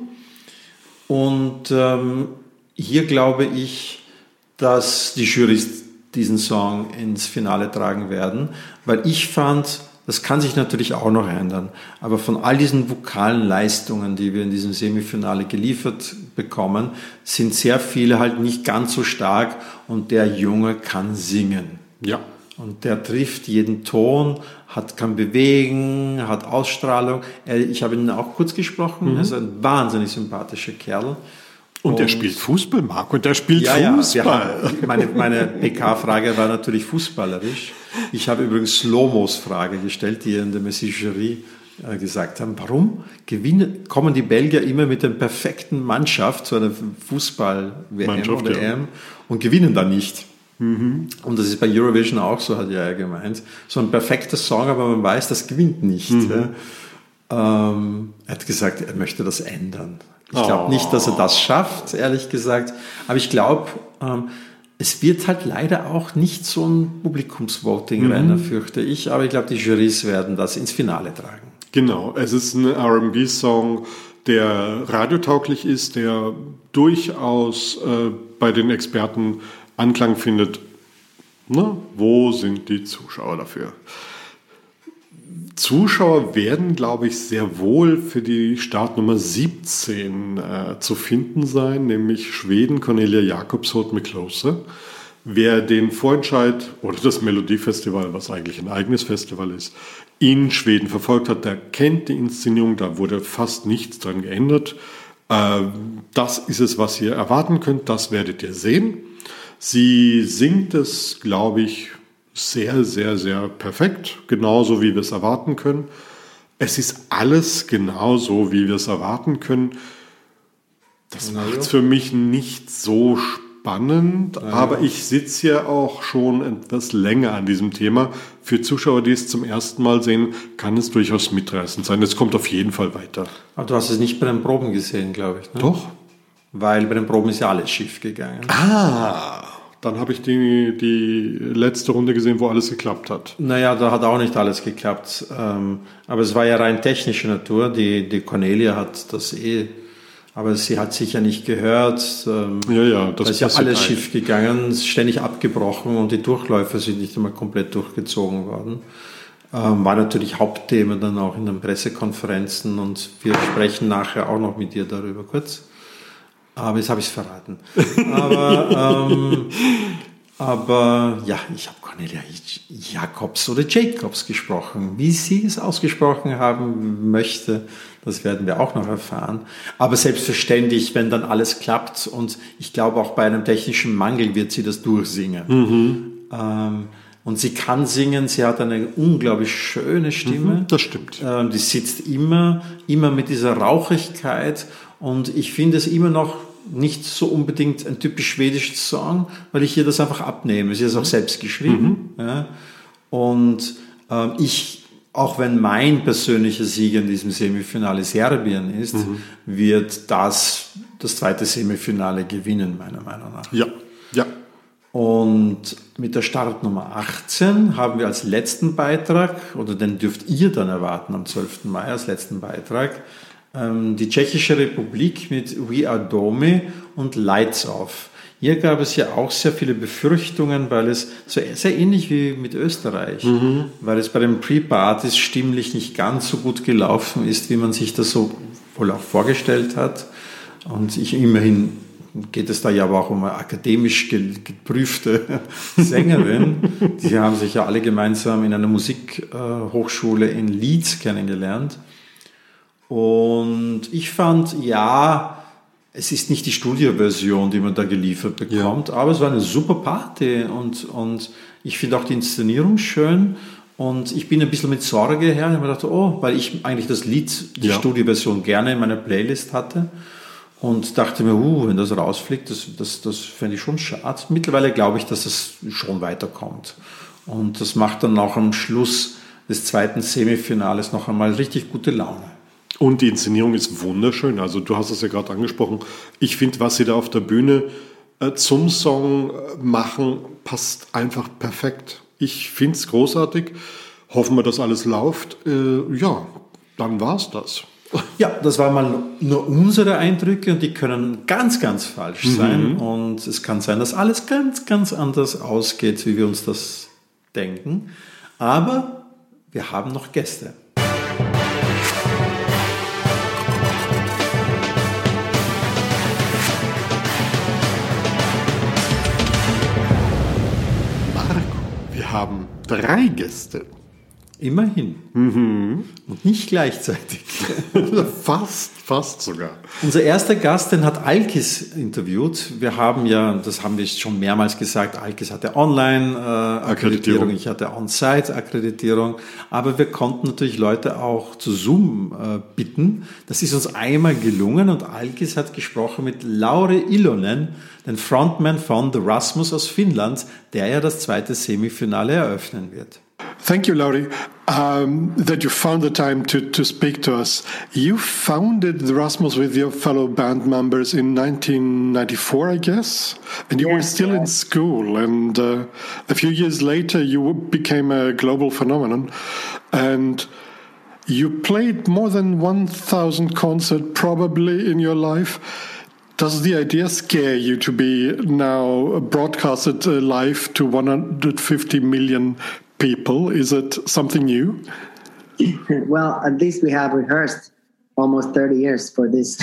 Und ähm, hier glaube ich, dass die Jurys diesen Song ins Finale tragen werden, weil ich fand, das kann sich natürlich auch noch ändern, aber von all diesen vokalen Leistungen, die wir in diesem Semifinale geliefert bekommen, sind sehr viele halt nicht ganz so stark und der Junge kann singen. Ja. Und der trifft jeden Ton, hat, kann bewegen, hat Ausstrahlung. Ich habe ihn auch kurz gesprochen, mhm. er ist ein wahnsinnig sympathischer Kerl. Und, und er spielt Fußball, Marc, und er spielt ja, Fußball. Ja, haben, meine meine P K-Frage war natürlich fußballerisch. Ich habe übrigens Slomos Frage gestellt, die in der Messi-Jury äh, gesagt haben, warum gewinnen, kommen die Belgier immer mit der perfekten Mannschaft zu einer Fußball-W M oder ja. E M und gewinnen dann nicht? Mhm. Und das ist bei Eurovision auch so, hat er ja gemeint. So ein perfekter Song, aber man weiß, das gewinnt nicht. Mhm. Ja. Ähm, er hat gesagt, er möchte das ändern. Ich glaube oh. nicht, dass er das schafft, ehrlich gesagt. Aber ich glaube, ähm, es wird halt leider auch nicht so ein Publikumsvoting-Renner, mhm. fürchte ich. Aber ich glaube, die Jurys werden das ins Finale tragen. Genau, es ist ein R and B-Song, der radiotauglich ist, der durchaus äh, bei den Experten Anklang findet. Na, wo sind die Zuschauer dafür? Zuschauer werden, glaube ich, sehr wohl für die Startnummer siebzehn äh, zu finden sein, nämlich Schweden, Cornelia Jacobsholt mit Closer. Wer den Vorentscheid oder das Melodiefestival, was eigentlich ein eigenes Festival ist, in Schweden verfolgt hat, der kennt die Inszenierung, da wurde fast nichts dran geändert. Äh, das ist es, was ihr erwarten könnt, das werdet ihr sehen. Sie singt es, glaube ich, sehr, sehr, sehr perfekt, genauso wie wir es erwarten können. Es ist alles genauso, wie wir es erwarten können. Das macht es für mich nicht so spannend, ja. aber ich sitze ja auch schon etwas länger an diesem Thema. Für Zuschauer, die es zum ersten Mal sehen, kann es durchaus mitreißend sein. Es kommt auf jeden Fall weiter. Aber du hast es nicht bei den Proben gesehen, glaube ich. Ne? Doch. Weil bei den Proben ist ja alles schief gegangen. Ah, dann habe ich die, die letzte Runde gesehen, wo alles geklappt hat. Naja, da hat auch nicht alles geklappt. Aber es war ja rein technische Natur. Die, die Cornelia hat das eh, aber sie hat sich ja nicht gehört. Ja, ja, das ist ja alles schief gegangen, ständig abgebrochen und die Durchläufe sind nicht einmal komplett durchgezogen worden. War natürlich Hauptthema dann auch in den Pressekonferenzen und wir sprechen nachher auch noch mit dir darüber kurz. Aber jetzt habe ich es verraten. Aber, ähm, aber ja, ich habe Cornelia Jacobs oder Jacobs gesprochen. Wie sie es ausgesprochen haben möchte, das werden wir auch noch erfahren. Aber selbstverständlich, wenn dann alles klappt und ich glaube auch bei einem technischen Mangel wird sie das durchsingen. Mhm. Ähm, und sie kann singen, sie hat eine unglaublich schöne Stimme. Mhm, das stimmt. Ähm, die sitzt immer, immer mit dieser Rauchigkeit. Und ich finde es immer noch nicht so unbedingt ein typisch schwedisches Song, weil ich ihr das einfach abnehme. Sie ist auch selbst geschrieben. Mhm. Ja. Und äh, ich, auch wenn mein persönlicher Sieger in diesem Semifinale Serbien ist, mhm. wird das das zweite Semifinale gewinnen, meiner Meinung nach. Ja, ja. Und mit der Startnummer achtzehn haben wir als letzten Beitrag, oder den dürft ihr dann erwarten am zwölften Mai als letzten Beitrag, ähm, die Tschechische Republik mit We Are Domy und Lights Off. Hier gab es ja auch sehr viele Befürchtungen, weil es so sehr ähnlich wie mit Österreich, mhm. weil es bei den Pre-Partys stimmlich nicht ganz so gut gelaufen ist, wie man sich das so wohl auch vorgestellt hat. Und ich immerhin geht es da ja aber auch um eine akademisch geprüfte Sängerin. Die haben sich ja alle gemeinsam in einer Musikhochschule in Leeds kennengelernt. Und ich fand, ja, es ist nicht die Studioversion, die man da geliefert bekommt, ja. aber es war eine super Party und, und ich finde auch die Inszenierung schön. Und ich bin ein bisschen mit Sorge her. Ich habe mir gedacht, oh, weil ich eigentlich das Lied, die ja. Studioversion gerne in meiner Playlist hatte. Und dachte mir, uh, wenn das rausfliegt, das, das, das fände ich schon schade. Mittlerweile glaube ich, dass es schon weiterkommt. Und das macht dann auch am Schluss des zweiten Semifinales noch einmal richtig gute Laune. Und die Inszenierung ist wunderschön. Also du hast es ja gerade angesprochen. Ich finde, was sie da auf der Bühne äh, zum Song machen, passt einfach perfekt. Ich finde es großartig. Hoffen wir, dass alles läuft. Äh, ja, dann war es das. Ja, das waren mal nur unsere Eindrücke und die können ganz, ganz falsch sein. Mhm. Und es kann sein, dass alles ganz, ganz anders ausgeht, wie wir uns das denken. Aber wir haben noch Gäste. Marco, wir haben drei Gäste. Immerhin. Mhm. Und nicht gleichzeitig. fast, fast sogar. Unser erster Gast, den hat Alkis interviewt. Wir haben ja, das haben wir schon mehrmals gesagt, Alkis hatte Online-Akkreditierung, äh, ich hatte On-Site-Akkreditierung. Aber wir konnten natürlich Leute auch zu Zoom äh, bitten. Das ist uns einmal gelungen und Alkis hat gesprochen mit Lauri Ilonen, den Frontman von The Rasmus aus Finnland, der ja das zweite Semifinale eröffnen wird. Thank you, Lauri, um, that you found the time to, to speak to us. You founded the Rasmus with your fellow band members in nineteen ninety-four, I guess, and you yes, were still yes. in school. And uh, a few years later, you became a global phenomenon, and you played more than one thousand concerts probably in your life. Does the idea scare you to be now broadcasted uh, live to one hundred fifty million people? Is it something new? Well, at least we have rehearsed almost thirty years for this.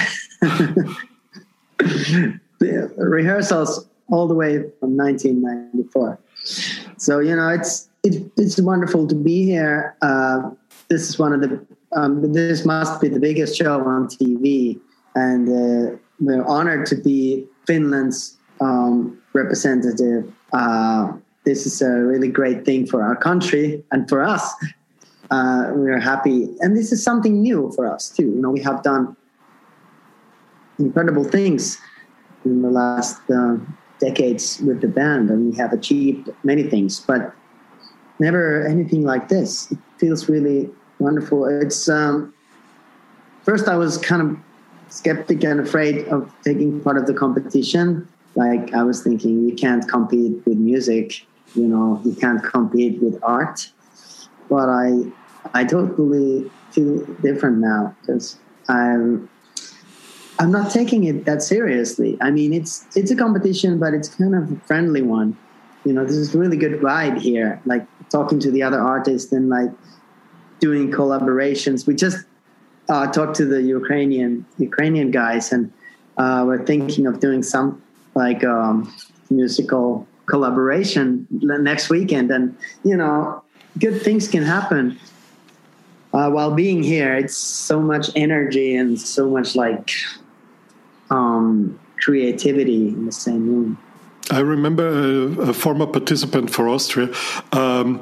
The rehearsals all the way from nineteen ninety-four. So, you know, it's it, it's wonderful to be here. Uh, this is one of the, um, this must be the biggest show on T V. And uh, we're honored to be Finland's um, representative. Uh, This is a really great thing for our country and for us. Uh, we're happy. And this is something new for us, too. You know, we have done incredible things in the last uh, decades with the band, and we have achieved many things, but never anything like this. It feels really wonderful. It's um, first I was kind of skeptic and afraid of taking part of the competition. Like I was thinking, you can't compete with music. You know, you can't compete with art. But I, I totally feel different now because I'm, I'm not taking it that seriously. I mean, it's it's a competition, but it's kind of a friendly one. You know, this is a really good vibe here. Like talking to the other artists and like doing collaborations. We just uh, talked to the Ukrainian Ukrainian guys, and uh, we're thinking of doing some like um, musical collaboration next weekend. And you know, good things can happen uh, while being here. It's so much energy and so much like um, creativity in the same room. I remember a, a former participant for Austria um,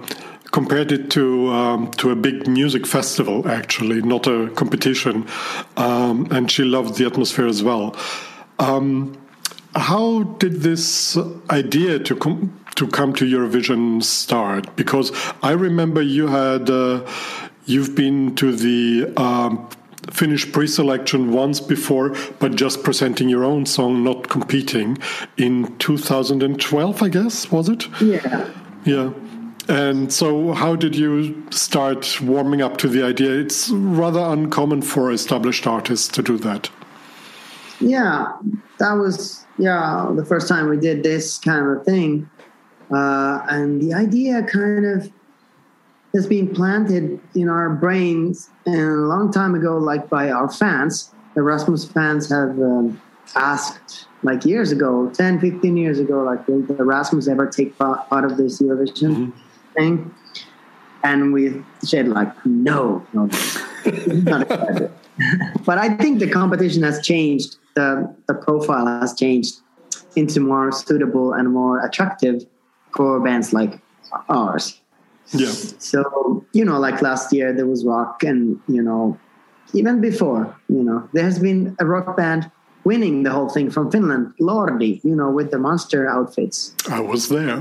compared it to um, to a big music festival, actually, not a competition, um, and she loved the atmosphere as well. Um, how did this idea to com- to come to Eurovision start? Because I remember you had uh, you've been to the um, Finnish pre-selection once before, but just presenting your own song, not competing, in two thousand twelve, I guess, was it? Yeah. Yeah. And so how did you start warming up to the idea? It's rather uncommon for established artists to do that. Yeah, that was, yeah, the first time we did this kind of thing. Uh, and the idea kind of has been planted in our brains and a long time ago, like by our fans. The Rasmus fans have um, asked, like years ago, ten, fifteen years ago, like, will the Rasmus ever take part, part of this Eurovision mm-hmm. thing? And we said, like, no, no, not excited. But I think the competition has changed. The, the profile has changed into more suitable and more attractive for bands like ours. Yeah. So, you know, like last year there was rock, and, you know, even before, you know, there has been a rock band winning the whole thing from Finland, Lordi, you know, with the monster outfits. I was there.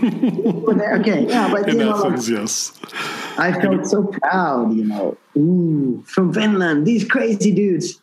Okay, yeah, but in you know, Athens, like, yes. I felt so proud, you know, ooh, from Finland, these crazy dudes.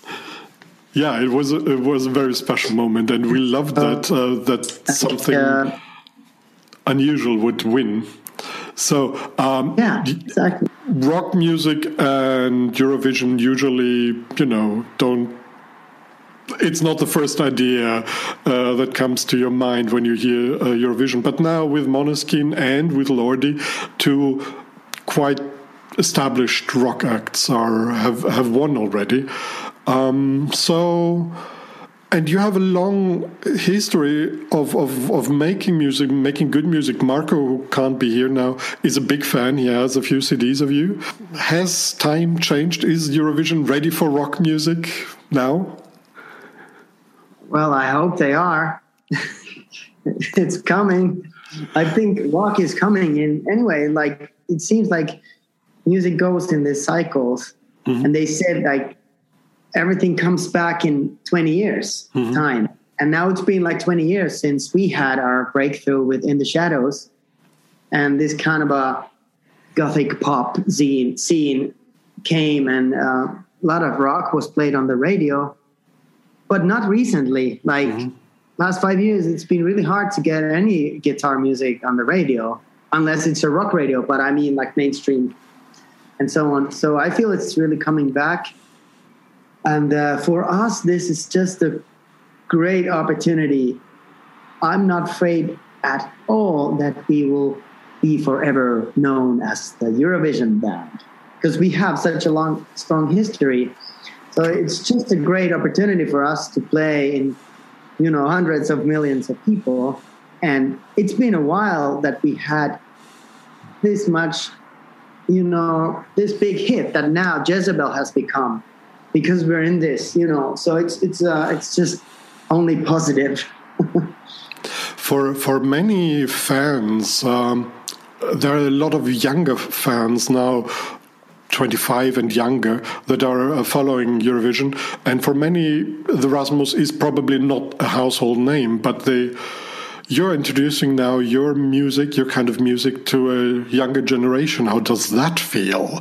Yeah, it was a, it was a very special moment, and we loved that uh, that something uh, unusual would win. So, um, yeah, exactly. Rock music and Eurovision usually, you know, don't. It's not the first idea uh, that comes to your mind when you hear uh, Eurovision. But now with Måneskin and with Lordi, two quite established rock acts are have have won already. Um, so, and you have a long history of, of, of making music, making good music. Marco, who can't be here now, is a big fan. He has a few C Ds of you. Has time changed? Is Eurovision ready for rock music now? Well, I hope they are. It's coming. I think rock is coming in anyway. Like, it seems like music goes in these cycles, mm-hmm. and they said like everything comes back in twenty years mm-hmm. time. And now it's been like twenty years since we had our breakthrough with In the Shadows, and this kind of a gothic pop scene, scene came, and uh, a lot of rock was played on the radio. But not recently. Like mm-hmm. last five years, it's been really hard to get any guitar music on the radio, unless it's a rock radio. But I mean, like mainstream and so on. So I feel it's really coming back. And uh, for us, this is just a great opportunity. I'm not afraid at all that we will be forever known as the Eurovision band, because we have such a long, strong history. So it's just a great opportunity for us to play in, you know, hundreds of millions of people. And it's been a while that we had this much, you know, this big hit that now Jezebel has become, because we're in this, you know. So it's it's uh, it's just only positive. for for many fans, um, there are a lot of younger fans now, twenty-five and younger, that are uh, following Eurovision. And for many, the Rasmus is probably not a household name, but they, you're introducing now your music, your kind of music, to a younger generation. How does that feel?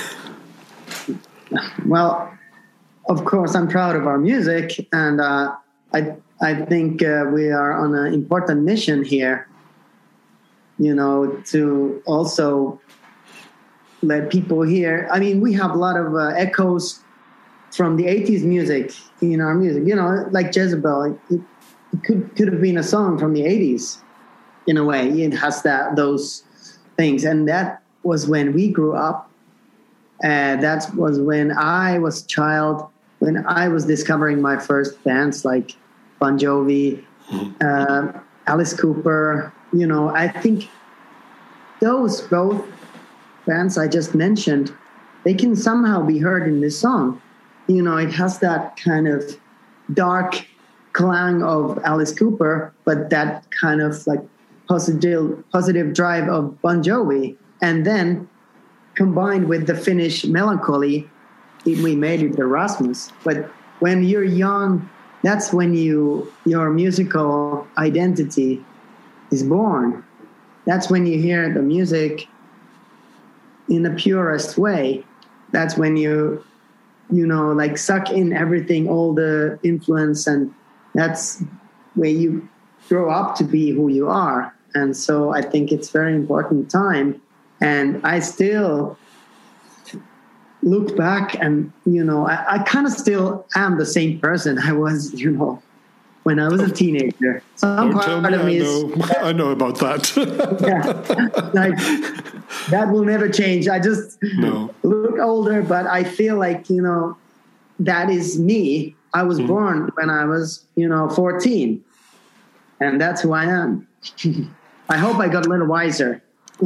Well, of course, I'm proud of our music, and uh, I I think uh, we are on an important mission here, you know, to also let people hear. I mean, we have a lot of uh, echoes from the eighties music in our music. You know, like Jezebel, it, it could could have been a song from the eighties in a way. It has that those things, and that was when we grew up. And uh, that was when I was a child, when I was discovering my first bands like Bon Jovi, uh, Alice Cooper. You know, I think those both bands I just mentioned, they can somehow be heard in this song. You know, it has that kind of dark clang of Alice Cooper, but that kind of like positive positive drive of Bon Jovi, and then combined with the Finnish melancholy, we made it Erasmus. But when you're young, that's when you your musical identity is born. That's when you hear the music in the purest way. That's when you, you know, like suck in everything, all the influence, and that's where you grow up to be who you are. And so I think it's very important time. And I still look back and, you know, I, I kind of still am the same person I was, you know, when I was a teenager. Some Don't tell part me of me I is, know, I know about that. yeah, like, that will never change. I just No. look older, but I feel like, you know, that is me. I was mm. born when I was, you know, fourteen. And that's who I am. I hope I got a little wiser.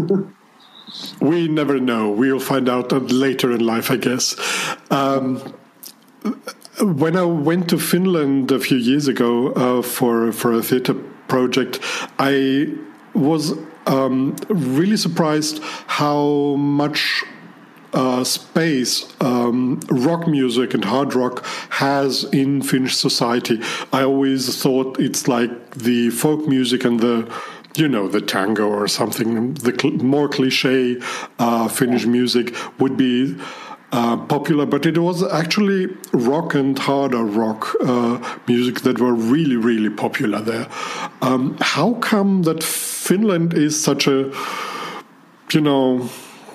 We never know. We'll find out later in life, I guess. Um, when I went to Finland a few years ago uh, for for a theater project, I was um, really surprised how much uh, space um, rock music and hard rock has in Finnish society. I always thought it's like the folk music and the, you know, the tango or something, the cl- more cliche uh, Finnish music would be uh, popular, but it was actually rock and harder rock uh, music that were really, really popular there. Um, how come that Finland is such a, you know,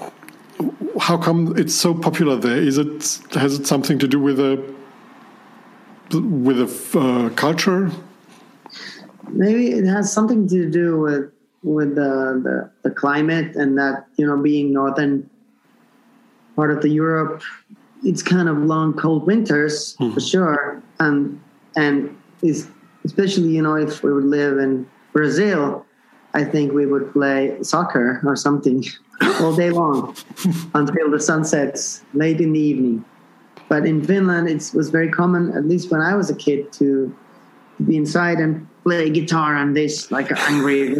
how come it's so popular there? Is it, has it something to do with a with a uh, culture? Maybe it has something to do with with the, the the climate, and that, you know, being northern part of the Europe, it's kind of long, cold winters mm-hmm. for sure, and and is especially, you know, if we would live in Brazil, I think we would play soccer or something all day long until the sun sets late in the evening. But in Finland, it was very common, at least when I was a kid, to be inside and play guitar and this, like angry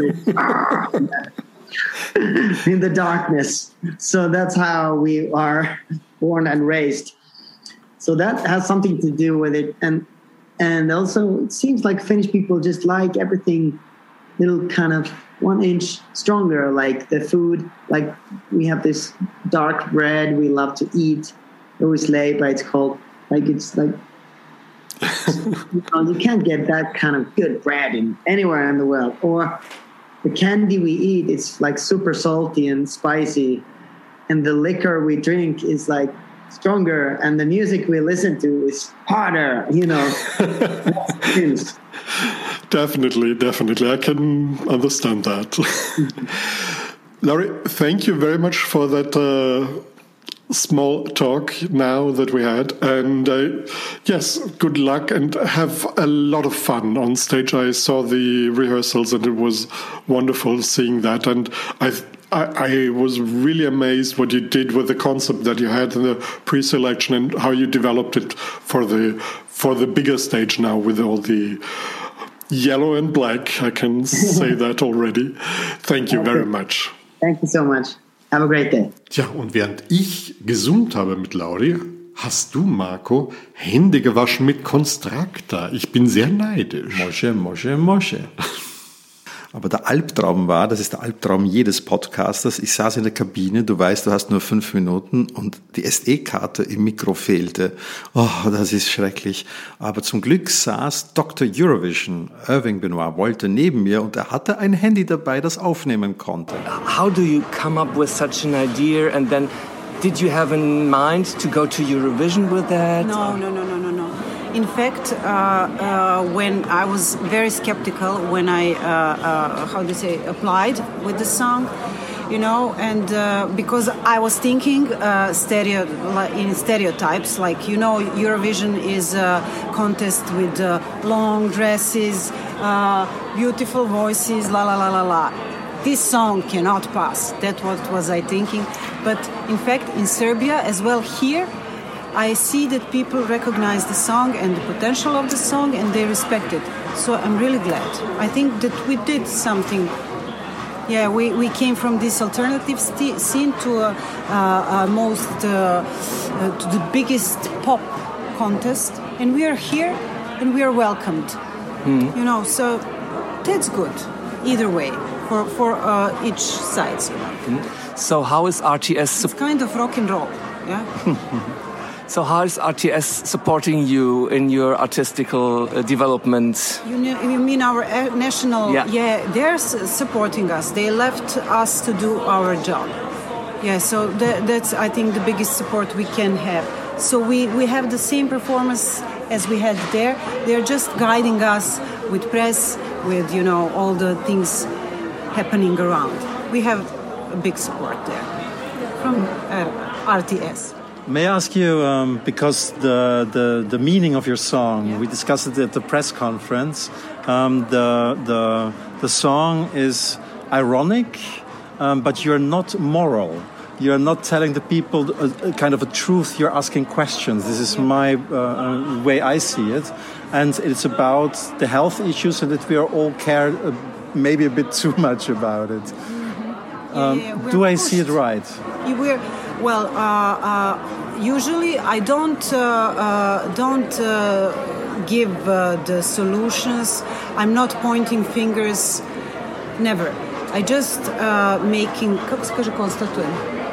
in the darkness. So that's how we are born and raised. So that has something to do with it. And and also it seems like Finnish people just like everything little kind of one inch stronger, like the food. Like we have this dark bread we love to eat. Ruisleipä, but it's called, like it's like, you know, you can't get that kind of good bread in anywhere in the world. Or the candy we eat is like super salty and spicy, and the liquor we drink is like stronger, and the music we listen to is harder, you know. Definitely, definitely. I can understand that. Laurie, thank you very much for that uh, small talk now that we had. And uh, yes, good luck and have a lot of fun on stage. I saw the rehearsals and it was wonderful seeing that. And I I, I was really amazed what you did with the concept that you had in the pre-selection and how you developed it for the for the bigger stage now with all the yellow and black. I can say that already. Thank you very much. Thank you so much. Have a great day. Tja, und während ich gesummt habe mit Laurie, hast du, Marco, Hände gewaschen mit Constracta. Ich bin sehr neidisch. Mosche, Mosche, Mosche. Aber der Albtraum war, das ist der Albtraum jedes Podcasters, ich saß in der Kabine, du weißt, du hast nur fünf Minuten und die S D-Karte im Mikro fehlte. Oh, das ist schrecklich. Aber zum Glück saß Doktor Eurovision, Irving Benoit, Wolter neben mir und er hatte ein Handy dabei, das aufnehmen konnte. How do you come up with such an idea, and then did you have in mind to go to Eurovision with that? No, no, no, no, no, no. In fact, uh, uh, when I was very skeptical when I, uh, uh, how do you say, applied with the song, you know, and uh, because I was thinking uh, stereo in stereotypes, like, you know, Eurovision is a contest with uh, long dresses, uh, beautiful voices, la la la la la. This song cannot pass. That's what was I thinking. But in fact, in Serbia as well, here, I see that people recognize the song and the potential of the song, and they respect it. So I'm really glad. I think that we did something Yeah, we, we came from this alternative st- scene to a, uh, a most uh, uh, to the biggest pop contest, and we are here, and we are welcomed. Mm. You know, so that's good either way for for uh, each side. Mm. So how is R T S? It's kind of rock and roll, yeah. So how is R T S supporting you in your artistical uh, development? You, know, you mean our uh, national? Yeah. yeah, they're s- supporting us. They left us to do our job. Yeah, so that, that's, I think, the biggest support we can have. So we, we have the same performance as we had there. They're just guiding us with press, with, you know, all the things happening around. We have a big support there from uh, R T S. May I ask you, um, because the, the, the meaning of your song, yeah. we discussed it at the press conference, um, the, the, the song is ironic, um, but you're not moral. You're not telling the people a, a kind of a truth, you're asking questions. This is my uh, way I see it. And it's about the health issues and that we are all care uh, maybe a bit too much about it. Mm-hmm. Um, yeah, yeah, do I pushed. see it right? We're, well, uh, uh, usually I don't uh, uh, don't uh, give uh, the solutions. I'm not pointing fingers. Never. I just uh, making. Как скажи констатуем?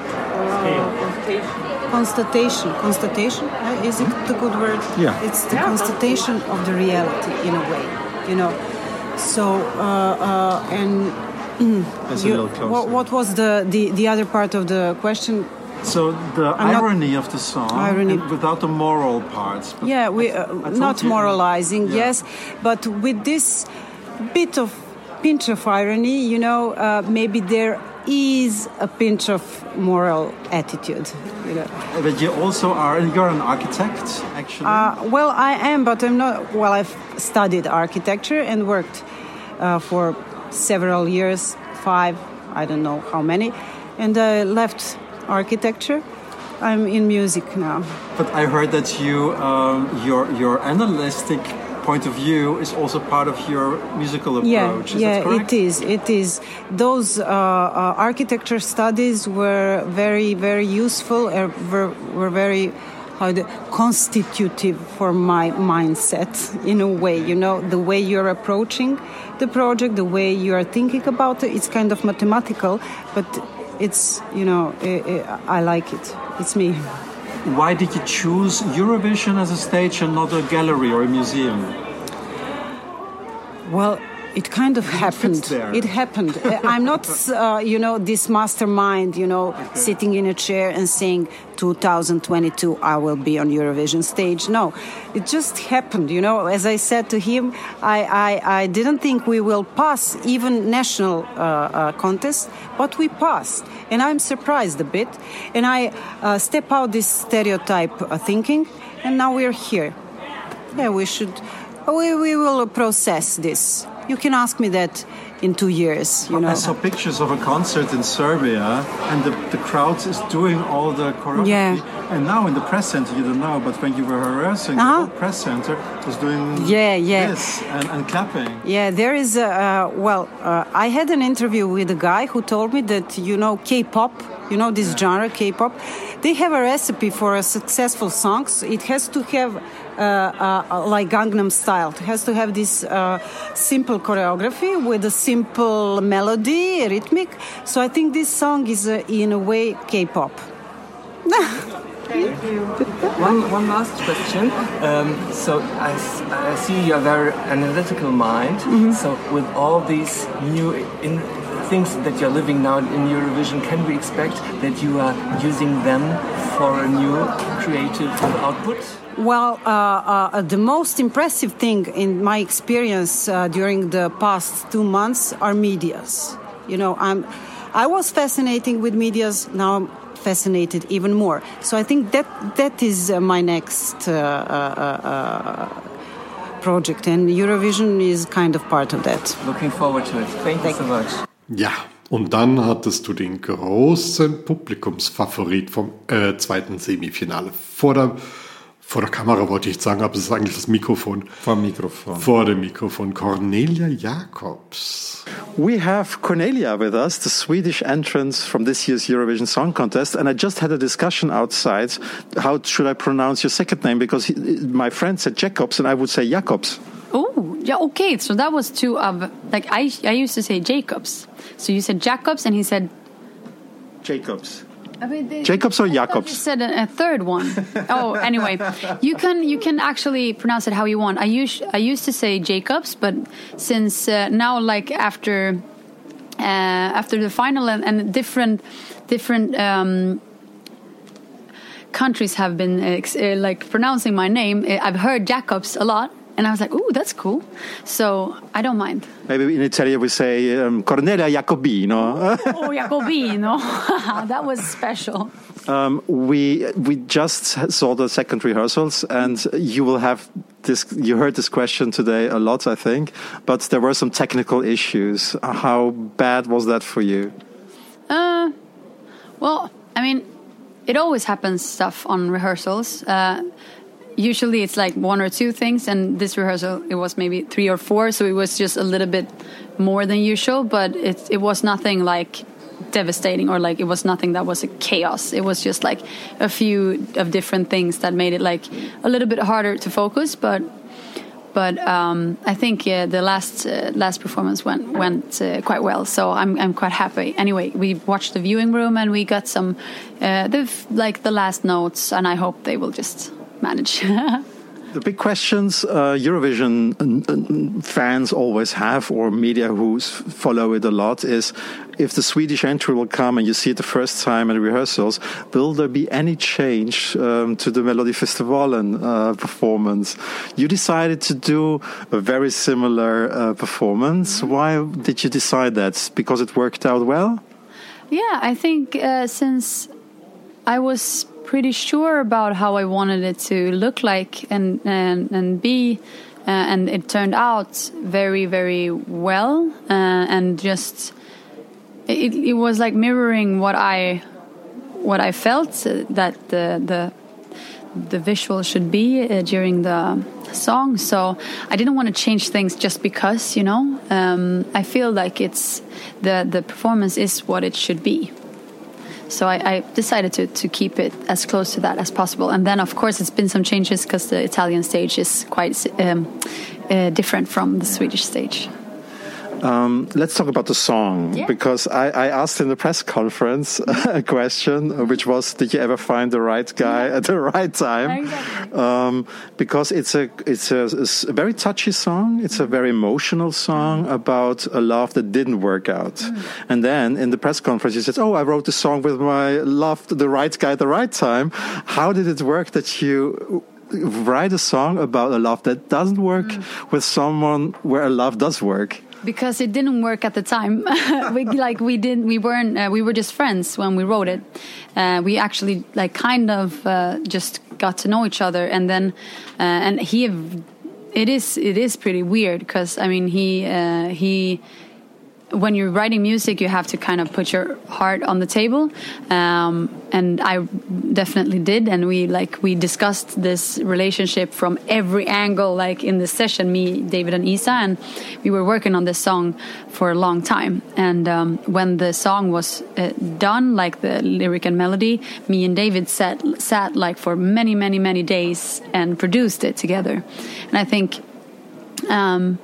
Constatation. Constatation. Uh, is it the good word? Yeah. It's the constatation of the reality in a way. You know. So uh, uh, and. You, what, what was the, the, the other part of the question? So the I'm irony of the song, irony. without the moral parts. But yeah, we uh, not you, moralizing, yeah. yes, but with this bit of pinch of irony, you know, uh, maybe there is a pinch of moral attitude. You know. But you also are, you're an architect, actually. Uh, well, I am, but I'm not. Well, I've studied architecture and worked uh, for several years, five, I don't know how many, and I left architecture. I'm in music now. But I heard that you, um, your your analytic point of view is also part of your musical approach. Yeah, is yeah, that correct? it is. It is. Those uh, uh, architecture studies were very, very useful. Uh, were were very. How the constitutive for my mindset in a way, you know, the way you're approaching the project, the way you are thinking about it, it's kind of mathematical, but it's, you know, it, it, I like it. It's me. Why did you choose Eurovision as a stage and not a gallery or a museum? Well, it kind of happened. It happened. I'm not, uh, you know, this mastermind, you know, okay. sitting in a chair and saying, two thousand twenty-two, I will be on Eurovision stage. No, it just happened, you know. As I said to him, I, I, I didn't think we will pass even national uh, uh, contests, but we passed. And I'm surprised a bit. And I uh, step out this stereotype uh, thinking, and now we're here. Yeah, we should, we, we will process this. You can ask me that in two years, you know. I saw pictures of a concert in Serbia, and the, the crowd is doing all the choreography. Yeah. And now in the press center, you don't know, but when you were rehearsing, uh-huh. the whole press center was doing yeah, yeah. this and, and clapping. Yeah, there is a, uh, well, uh, I had an interview with a guy who told me that, you know, K-pop, you know, this yeah. genre, K-pop, they have a recipe for a successful songs. It has to have, uh, uh, like Gangnam Style, it has to have this uh, simple choreography with a simple melody, rhythmic. So I think this song is, uh, in a way, K-pop. Thank you. One, one last question. Um, so I, I see you have a very analytical mind. Mm-hmm. So with all these new in, things that you're living now in Eurovision, can we expect that you are using them for a new creative output? Well, uh, uh, the most impressive thing in my experience uh, during the past two months are medias. You know, I'm, I was fascinating with medias. Now I'm fascinated even more. So I think that that is uh, my next uh, uh, uh, project, and Eurovision is kind of part of that. Looking forward to it. Thank you so much. Ja, und dann hattest du den großen Publikumsfavorit vom äh, zweiten Semifinale. Vor der, Vor der Kamera wollte ich sagen, aber es ist eigentlich das Mikrofon. Vor dem Mikrofon. Vor dem Mikrofon. Cornelia Jacobs. We have Cornelia with us, the Swedish entrant from this year's Eurovision Song Contest. And I just had a discussion outside. How should I pronounce your second name? Because he, my friend said Jacobs and I would say Jacobs. Oh, yeah, okay. So that was two of, like, I, I used to say Jacobs. So you said Jacobs and he said... Jacobs. I mean, they, Jacobs or I Jacobs? You said a, a third one. Oh, anyway, you can you can actually pronounce it how you want. I used I used to say Jacobs, but since uh, now, like after uh, after the final and, and different different um, countries have been uh, uh, like pronouncing my name, I've heard Jacobs a lot. And I was like, ooh, that's cool. So I don't mind. Maybe in Italian we say um, Cornelia Jacobino. Oh, Jacobino. That was special. Um, we we just saw the second rehearsals, and you will have this. You heard this question today a lot, I think. But there were some technical issues. How bad was that for you? Uh, well, I mean, it always happens stuff on rehearsals. Uh, Usually it's like one or two things, and this rehearsal, it was maybe three or four, so it was just a little bit more than usual, but it, it was nothing like devastating or like it was nothing that was a chaos. It was just like a few of different things that made it like a little bit harder to focus, but but um, I think uh, the last uh, last performance went went uh, quite well, so I'm I'm quite happy. Anyway, we watched the viewing room and we got some uh, the like the last notes, and I hope they will just manage. The big questions uh, Eurovision uh, fans always have, or media who follow it a lot, is if the Swedish entry will come and you see it the first time in rehearsals, will there be any change um, to the Melodifestivalen uh, performance? You decided to do a very similar uh, performance. Why did you decide that? Because it worked out well? Yeah, I think uh, since I was pretty sure about how I wanted it to look like and and, and be, uh, and it turned out very, very well, uh, and just it, it was like mirroring what I what I felt uh, that the the the visual should be uh, during the song. So I didn't want to change things just because, you know. Um, I feel like it's the the performance is what it should be. So I, I decided to, to keep it as close to that as possible. And then, of course, it's been some changes because the Italian stage is quite um, uh, different from the Swedish stage. Um, let's talk about the song, yeah. Because I, I asked in the press conference a question, which was, did you ever find the right guy yeah. at the right time? Exactly. Um, because it's a it's a, it's a very touchy song. It's a very emotional song mm. about a love that didn't work out. Mm. And then in the press conference, you said, oh, I wrote this song with my love, the right guy at the right time. How did it work that you write a song about a love that doesn't work mm. with someone where a love does work? Because it didn't work at the time. we like we didn't we weren't uh, we were just friends when we wrote it. Uh, we actually like kind of uh, just got to know each other, and then uh, and he it is it is pretty weird because I mean he uh, he. When you're writing music, you have to kind of put your heart on the table, um, and I definitely did. And we like we discussed this relationship from every angle, like in the session, me, David, and Isa, and we were working on this song for a long time. And um, when the song was uh, done, like the lyric and melody, me and David sat sat like for many, many, many days and produced it together. And I think. Um,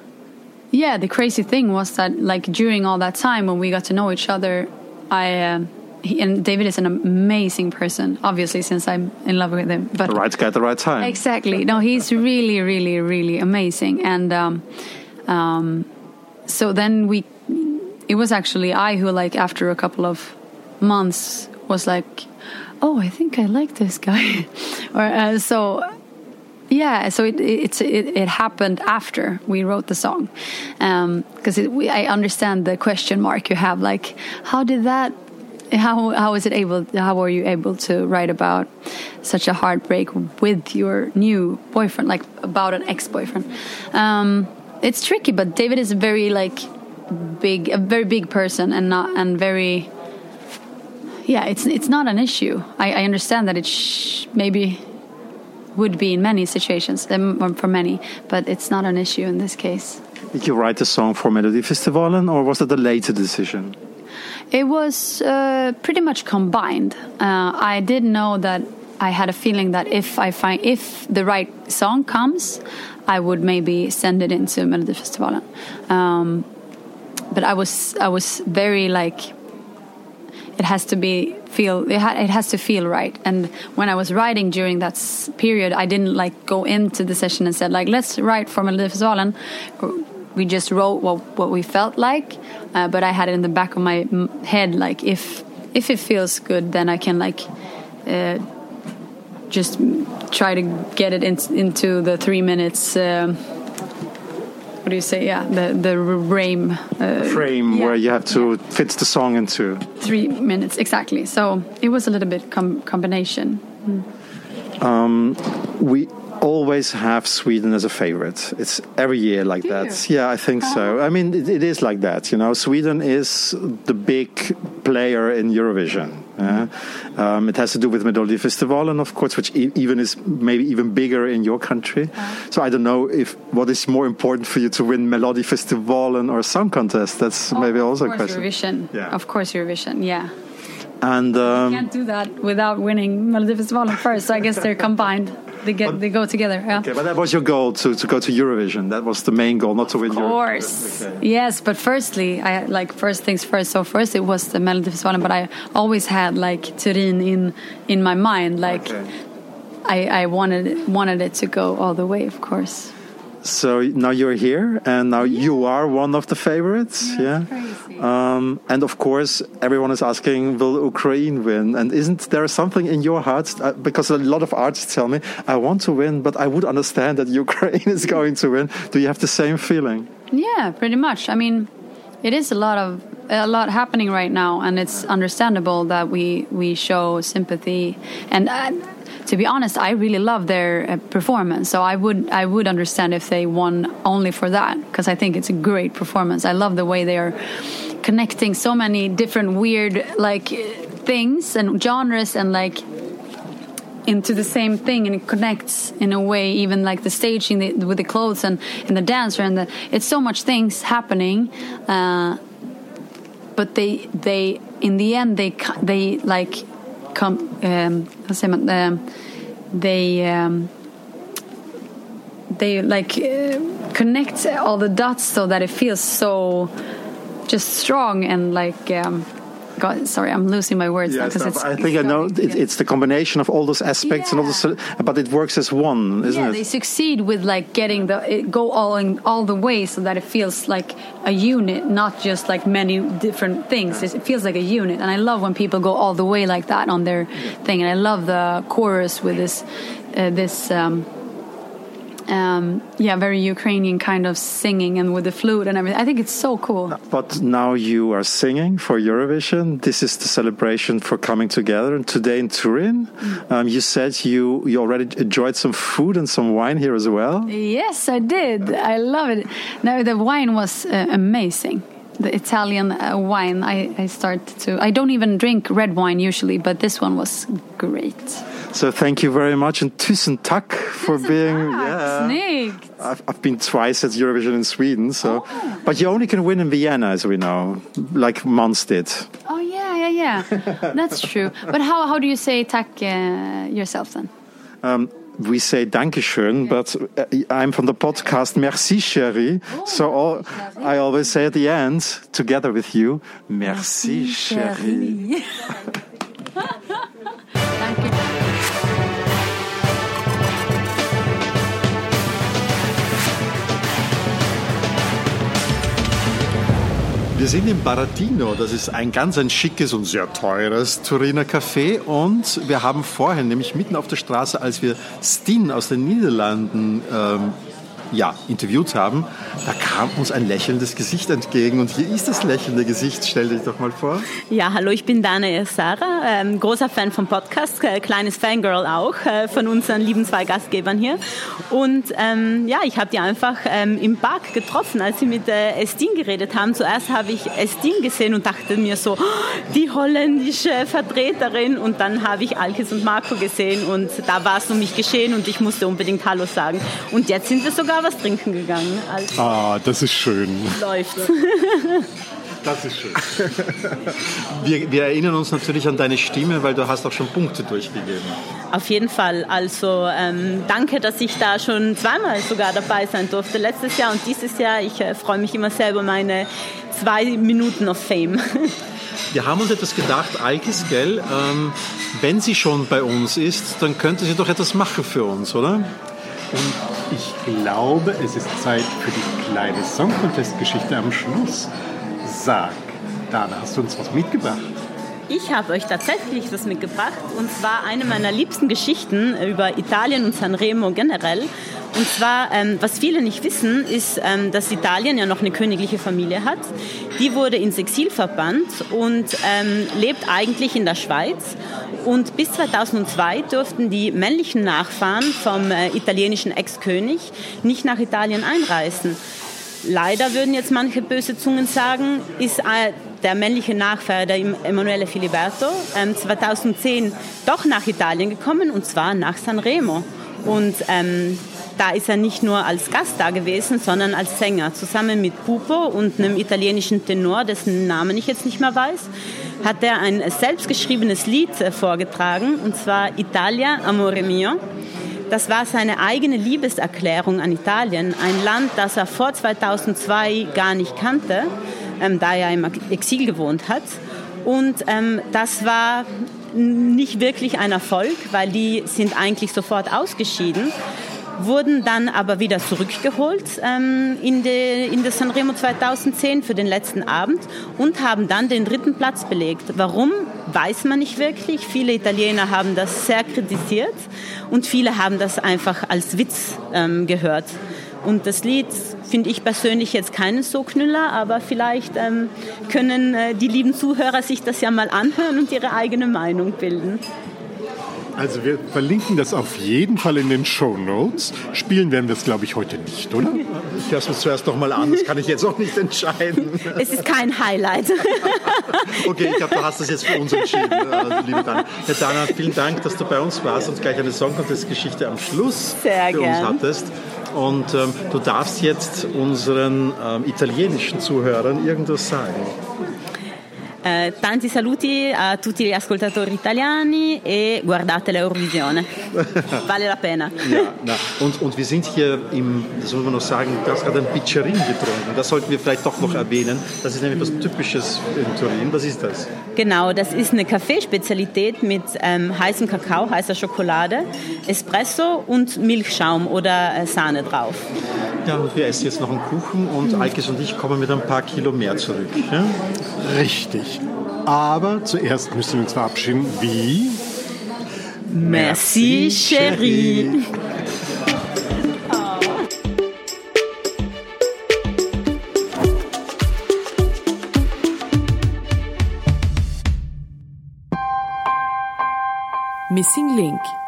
Yeah, the crazy thing was that, like, during all that time when we got to know each other, I uh, he, and David is an amazing person, obviously, since I'm in love with him. But the right guy at the right time. Exactly. No, he's really, really, really amazing. And um, um, so then we, it was actually I who, like, after a couple of months was like, oh, I think I like this guy. or uh, so... Yeah, so it it's it, it happened after we wrote the song, because um, I understand the question mark you have, like how did that, how how is it able, how were you able to write about such a heartbreak with your new boyfriend, like about an ex-boyfriend? Um, it's tricky, but David is a very like big, a very big person, and not and very. Yeah, it's it's not an issue. I, I understand that it's sh- maybe. would be in many situations, um, for many, but it's not an issue in this case. Did you write the song for Melodifestivalen, or was it a later decision? It was uh, pretty much combined. Uh, I did know that I had a feeling that if I find if the right song comes, I would maybe send it into Melodifestivalen. Um, but I was I was very like, it has to be feel it, ha- it has to feel right. And when I was writing during that s- period, I didn't like go into the session and said like, let's write for Melodifestivalen. We just wrote what what we felt like, uh, but I had it in the back of my m- head like, if if it feels good, then I can like uh, just try to get it in, into the three minutes. Um, what do you say? Yeah, the the frame. Uh, frame yeah, where you have to yeah. fit the song into. Three minutes exactly. So it was a little bit com- combination. Mm. Um, we always have Sweden as a favorite. It's every year like Do that. you? Yeah, I think so. I mean, it, it is like that. You know, Sweden is the big player in Eurovision. Yeah? Um, it has to do with Melodifestivalen, of course, which e- even is maybe even bigger in your country. Uh-huh. So I don't know if what is more important for you, to win Melodifestivalen or Song Contest. That's oh, maybe also a question. Eurovision. Yeah. Of course, Eurovision. Yeah. And um, you can't do that without winning Melodifestivalen first. So I guess they're combined. They get but, they go together. Yeah. Okay, but that was your goal, to, to go to Eurovision. That was the main goal, not to win. Of course, Eurovision. Okay. Yes. But firstly, I like first things first. So first it was the Melodifestivalen, but I always had like Turin in in my mind. Like okay. I I wanted wanted it to go all the way, of course. So now you're here, and now yeah. you are one of the favorites. Yeah. yeah? Crazy. Um, and of course, everyone is asking, will Ukraine win? And isn't there something in your heart? Uh, because a lot of artists tell me, I want to win, but I would understand that Ukraine is going to win. Do you have the same feeling? Yeah, pretty much. I mean, it is a lot of a lot happening right now, and it's understandable that we we show sympathy. And uh, to be honest, I really love their uh, performance. So I would I would understand if they won only for that, because I think it's a great performance. I love the way they are connecting so many different weird like things and genres and like into the same thing, and it connects in a way, even like the staging the, with the clothes and, and the dancer and the it's so much things happening. Uh, but they they in the end they they like come um, vad säger man, um, they um, they like uh, connect all the dots so that it feels so just strong and like um, God, sorry, I'm losing my words yes, because no, it's. I think I know it, it's the combination of all those aspects yeah. and all those, but it works as one, isn't yeah, it? They succeed with like getting the it go all in, all the way so that it feels like a unit, not just like many different things. It feels like a unit, and I love when people go all the way like that on their thing. And I love the chorus with this, uh, this. Um, Um, yeah, very Ukrainian kind of singing and with the flute and everything. I think it's so cool. But now you are singing for Eurovision. This is the celebration for coming together. And today in Turin, mm. um, you said you, you already enjoyed some food and some wine here as well. Yes, I did. I love it. No, the wine was uh, amazing. The Italian uh, wine. I, I started to. I don't even drink red wine usually, but this one was great. So thank you very much, and tusen tack for tusen being. Tack. Yeah, Snyggt. I've, I've been twice at Eurovision in Sweden, so oh. but you only can win in Vienna, as we know, like Måns did. Oh yeah, yeah, yeah. That's true. But how how do you say tack uh, yourself then? Um, We say Dankeschön, okay. But I'm from the podcast Merci Chérie, oh, so all, I always say at the end, together with you, Merci, Merci Chérie. Thank you. Wir sind im Baratino, das ist ein ganz ein schickes und sehr teures Turiner Café, und wir haben vorhin, nämlich mitten auf der Straße, als wir Stin aus den Niederlanden ähm, ja, interviewt haben, da kam uns ein lächelndes Gesicht entgegen. Und hier ist das lächelnde Gesicht. Stell dich doch mal vor. Ja, hallo, ich bin Dana Ersara, ähm, großer Fan vom Podcast, äh, kleines Fangirl auch äh, von unseren lieben zwei Gastgebern hier. Und ähm, ja, ich habe die einfach ähm, im Park getroffen, als sie mit äh, Estin geredet haben. Zuerst habe ich Estin gesehen und dachte mir so, oh, die holländische Vertreterin. Und dann habe ich Alkes und Marco gesehen und da war es um mich geschehen und ich musste unbedingt Hallo sagen. Und jetzt sind wir sogar was trinken gegangen. Also ah, das ist schön. Läuft. Das ist schön. Wir, wir erinnern uns natürlich an deine Stimme, weil du hast auch schon Punkte durchgegeben. Auf jeden Fall. Also ähm, danke, dass ich da schon zweimal sogar dabei sein durfte. Letztes Jahr und dieses Jahr. Ich äh, freue mich immer sehr über meine zwei Minuten of Fame. Wir haben uns etwas gedacht, Alkis, gell? Ähm, wenn sie schon bei uns ist, dann könnte sie doch etwas machen für uns, oder? Und ich glaube, es ist Zeit für die kleine Song-Contest-Geschichte am Schluss. Sag, Dana, hast du uns was mitgebracht? Ich habe euch tatsächlich was mitgebracht, und zwar eine meiner liebsten Geschichten über Italien und Sanremo generell. Und zwar, ähm, was viele nicht wissen, ist, ähm, dass Italien ja noch eine königliche Familie hat. Die wurde ins Exil verbannt und ähm, lebt eigentlich in der Schweiz. Und bis zweitausendzwei durften die männlichen Nachfahren vom äh, italienischen Ex-König nicht nach Italien einreisen. Leider würden jetzt manche böse Zungen sagen, ist der männliche Nachfahre, der Emanuele Filiberto, zweitausendzehn doch nach Italien gekommen, und zwar nach Sanremo. Und ähm, da ist er nicht nur als Gast da gewesen, sondern als Sänger. Zusammen mit Pupo und einem italienischen Tenor, dessen Namen ich jetzt nicht mehr weiß, hat er ein selbstgeschriebenes Lied vorgetragen, und zwar Italia, Amore Mio. Das war seine eigene Liebeserklärung an Italien, ein Land, das er vor zweitausendzwei gar nicht kannte, ähm, da er im Exil gewohnt hat. Und ähm, das war nicht wirklich ein Erfolg, weil die sind eigentlich sofort ausgeschieden, wurden dann aber wieder zurückgeholt ähm, in, de, in das Sanremo zweitausendzehn für den letzten Abend und haben dann den dritten Platz belegt. Warum, weiß man nicht wirklich. Viele Italiener haben das sehr kritisiert und viele haben das einfach als Witz ähm, gehört. Und das Lied finde ich persönlich jetzt keinen so Knüller, aber vielleicht ähm, können äh, die lieben Zuhörer sich das ja mal anhören und ihre eigene Meinung bilden. Also wir verlinken das auf jeden Fall in den Shownotes. Spielen werden wir es, glaube ich, heute nicht, oder? Ich höre es mir zuerst noch mal an, das kann ich jetzt auch nicht entscheiden. Es ist kein Highlight. Okay, ich glaube, du hast das jetzt für uns entschieden, liebe Dana. Ja, Dana, vielen Dank, dass du bei uns warst und gleich eine Song-Contest-Geschichte am Schluss Sehr für gern. uns hattest. Und ähm, du darfst jetzt unseren ähm, italienischen Zuhörern irgendwas sagen. Eh, tanti saluti a tutti gli ascoltatori italiani e guardate l'Eurovisione. Vale la pena. Ja, na, und, und wir sind hier im, das muss man noch sagen, du hast gerade ein Biccerin getrunken. Das sollten wir vielleicht doch noch erwähnen. Das ist nämlich was Typisches in Turin. Was ist das? Genau, das ist eine Kaffeespezialität mit ähm, heißem Kakao, heißer Schokolade, Espresso und Milchschaum oder äh, Sahne drauf. Ja, und wir essen jetzt noch einen Kuchen und Alkis und ich kommen mit ein paar Kilo mehr zurück. Ja? Richtig. Aber zuerst müssen wir uns verabschieden. Wie? Merci, chérie. Missing Link.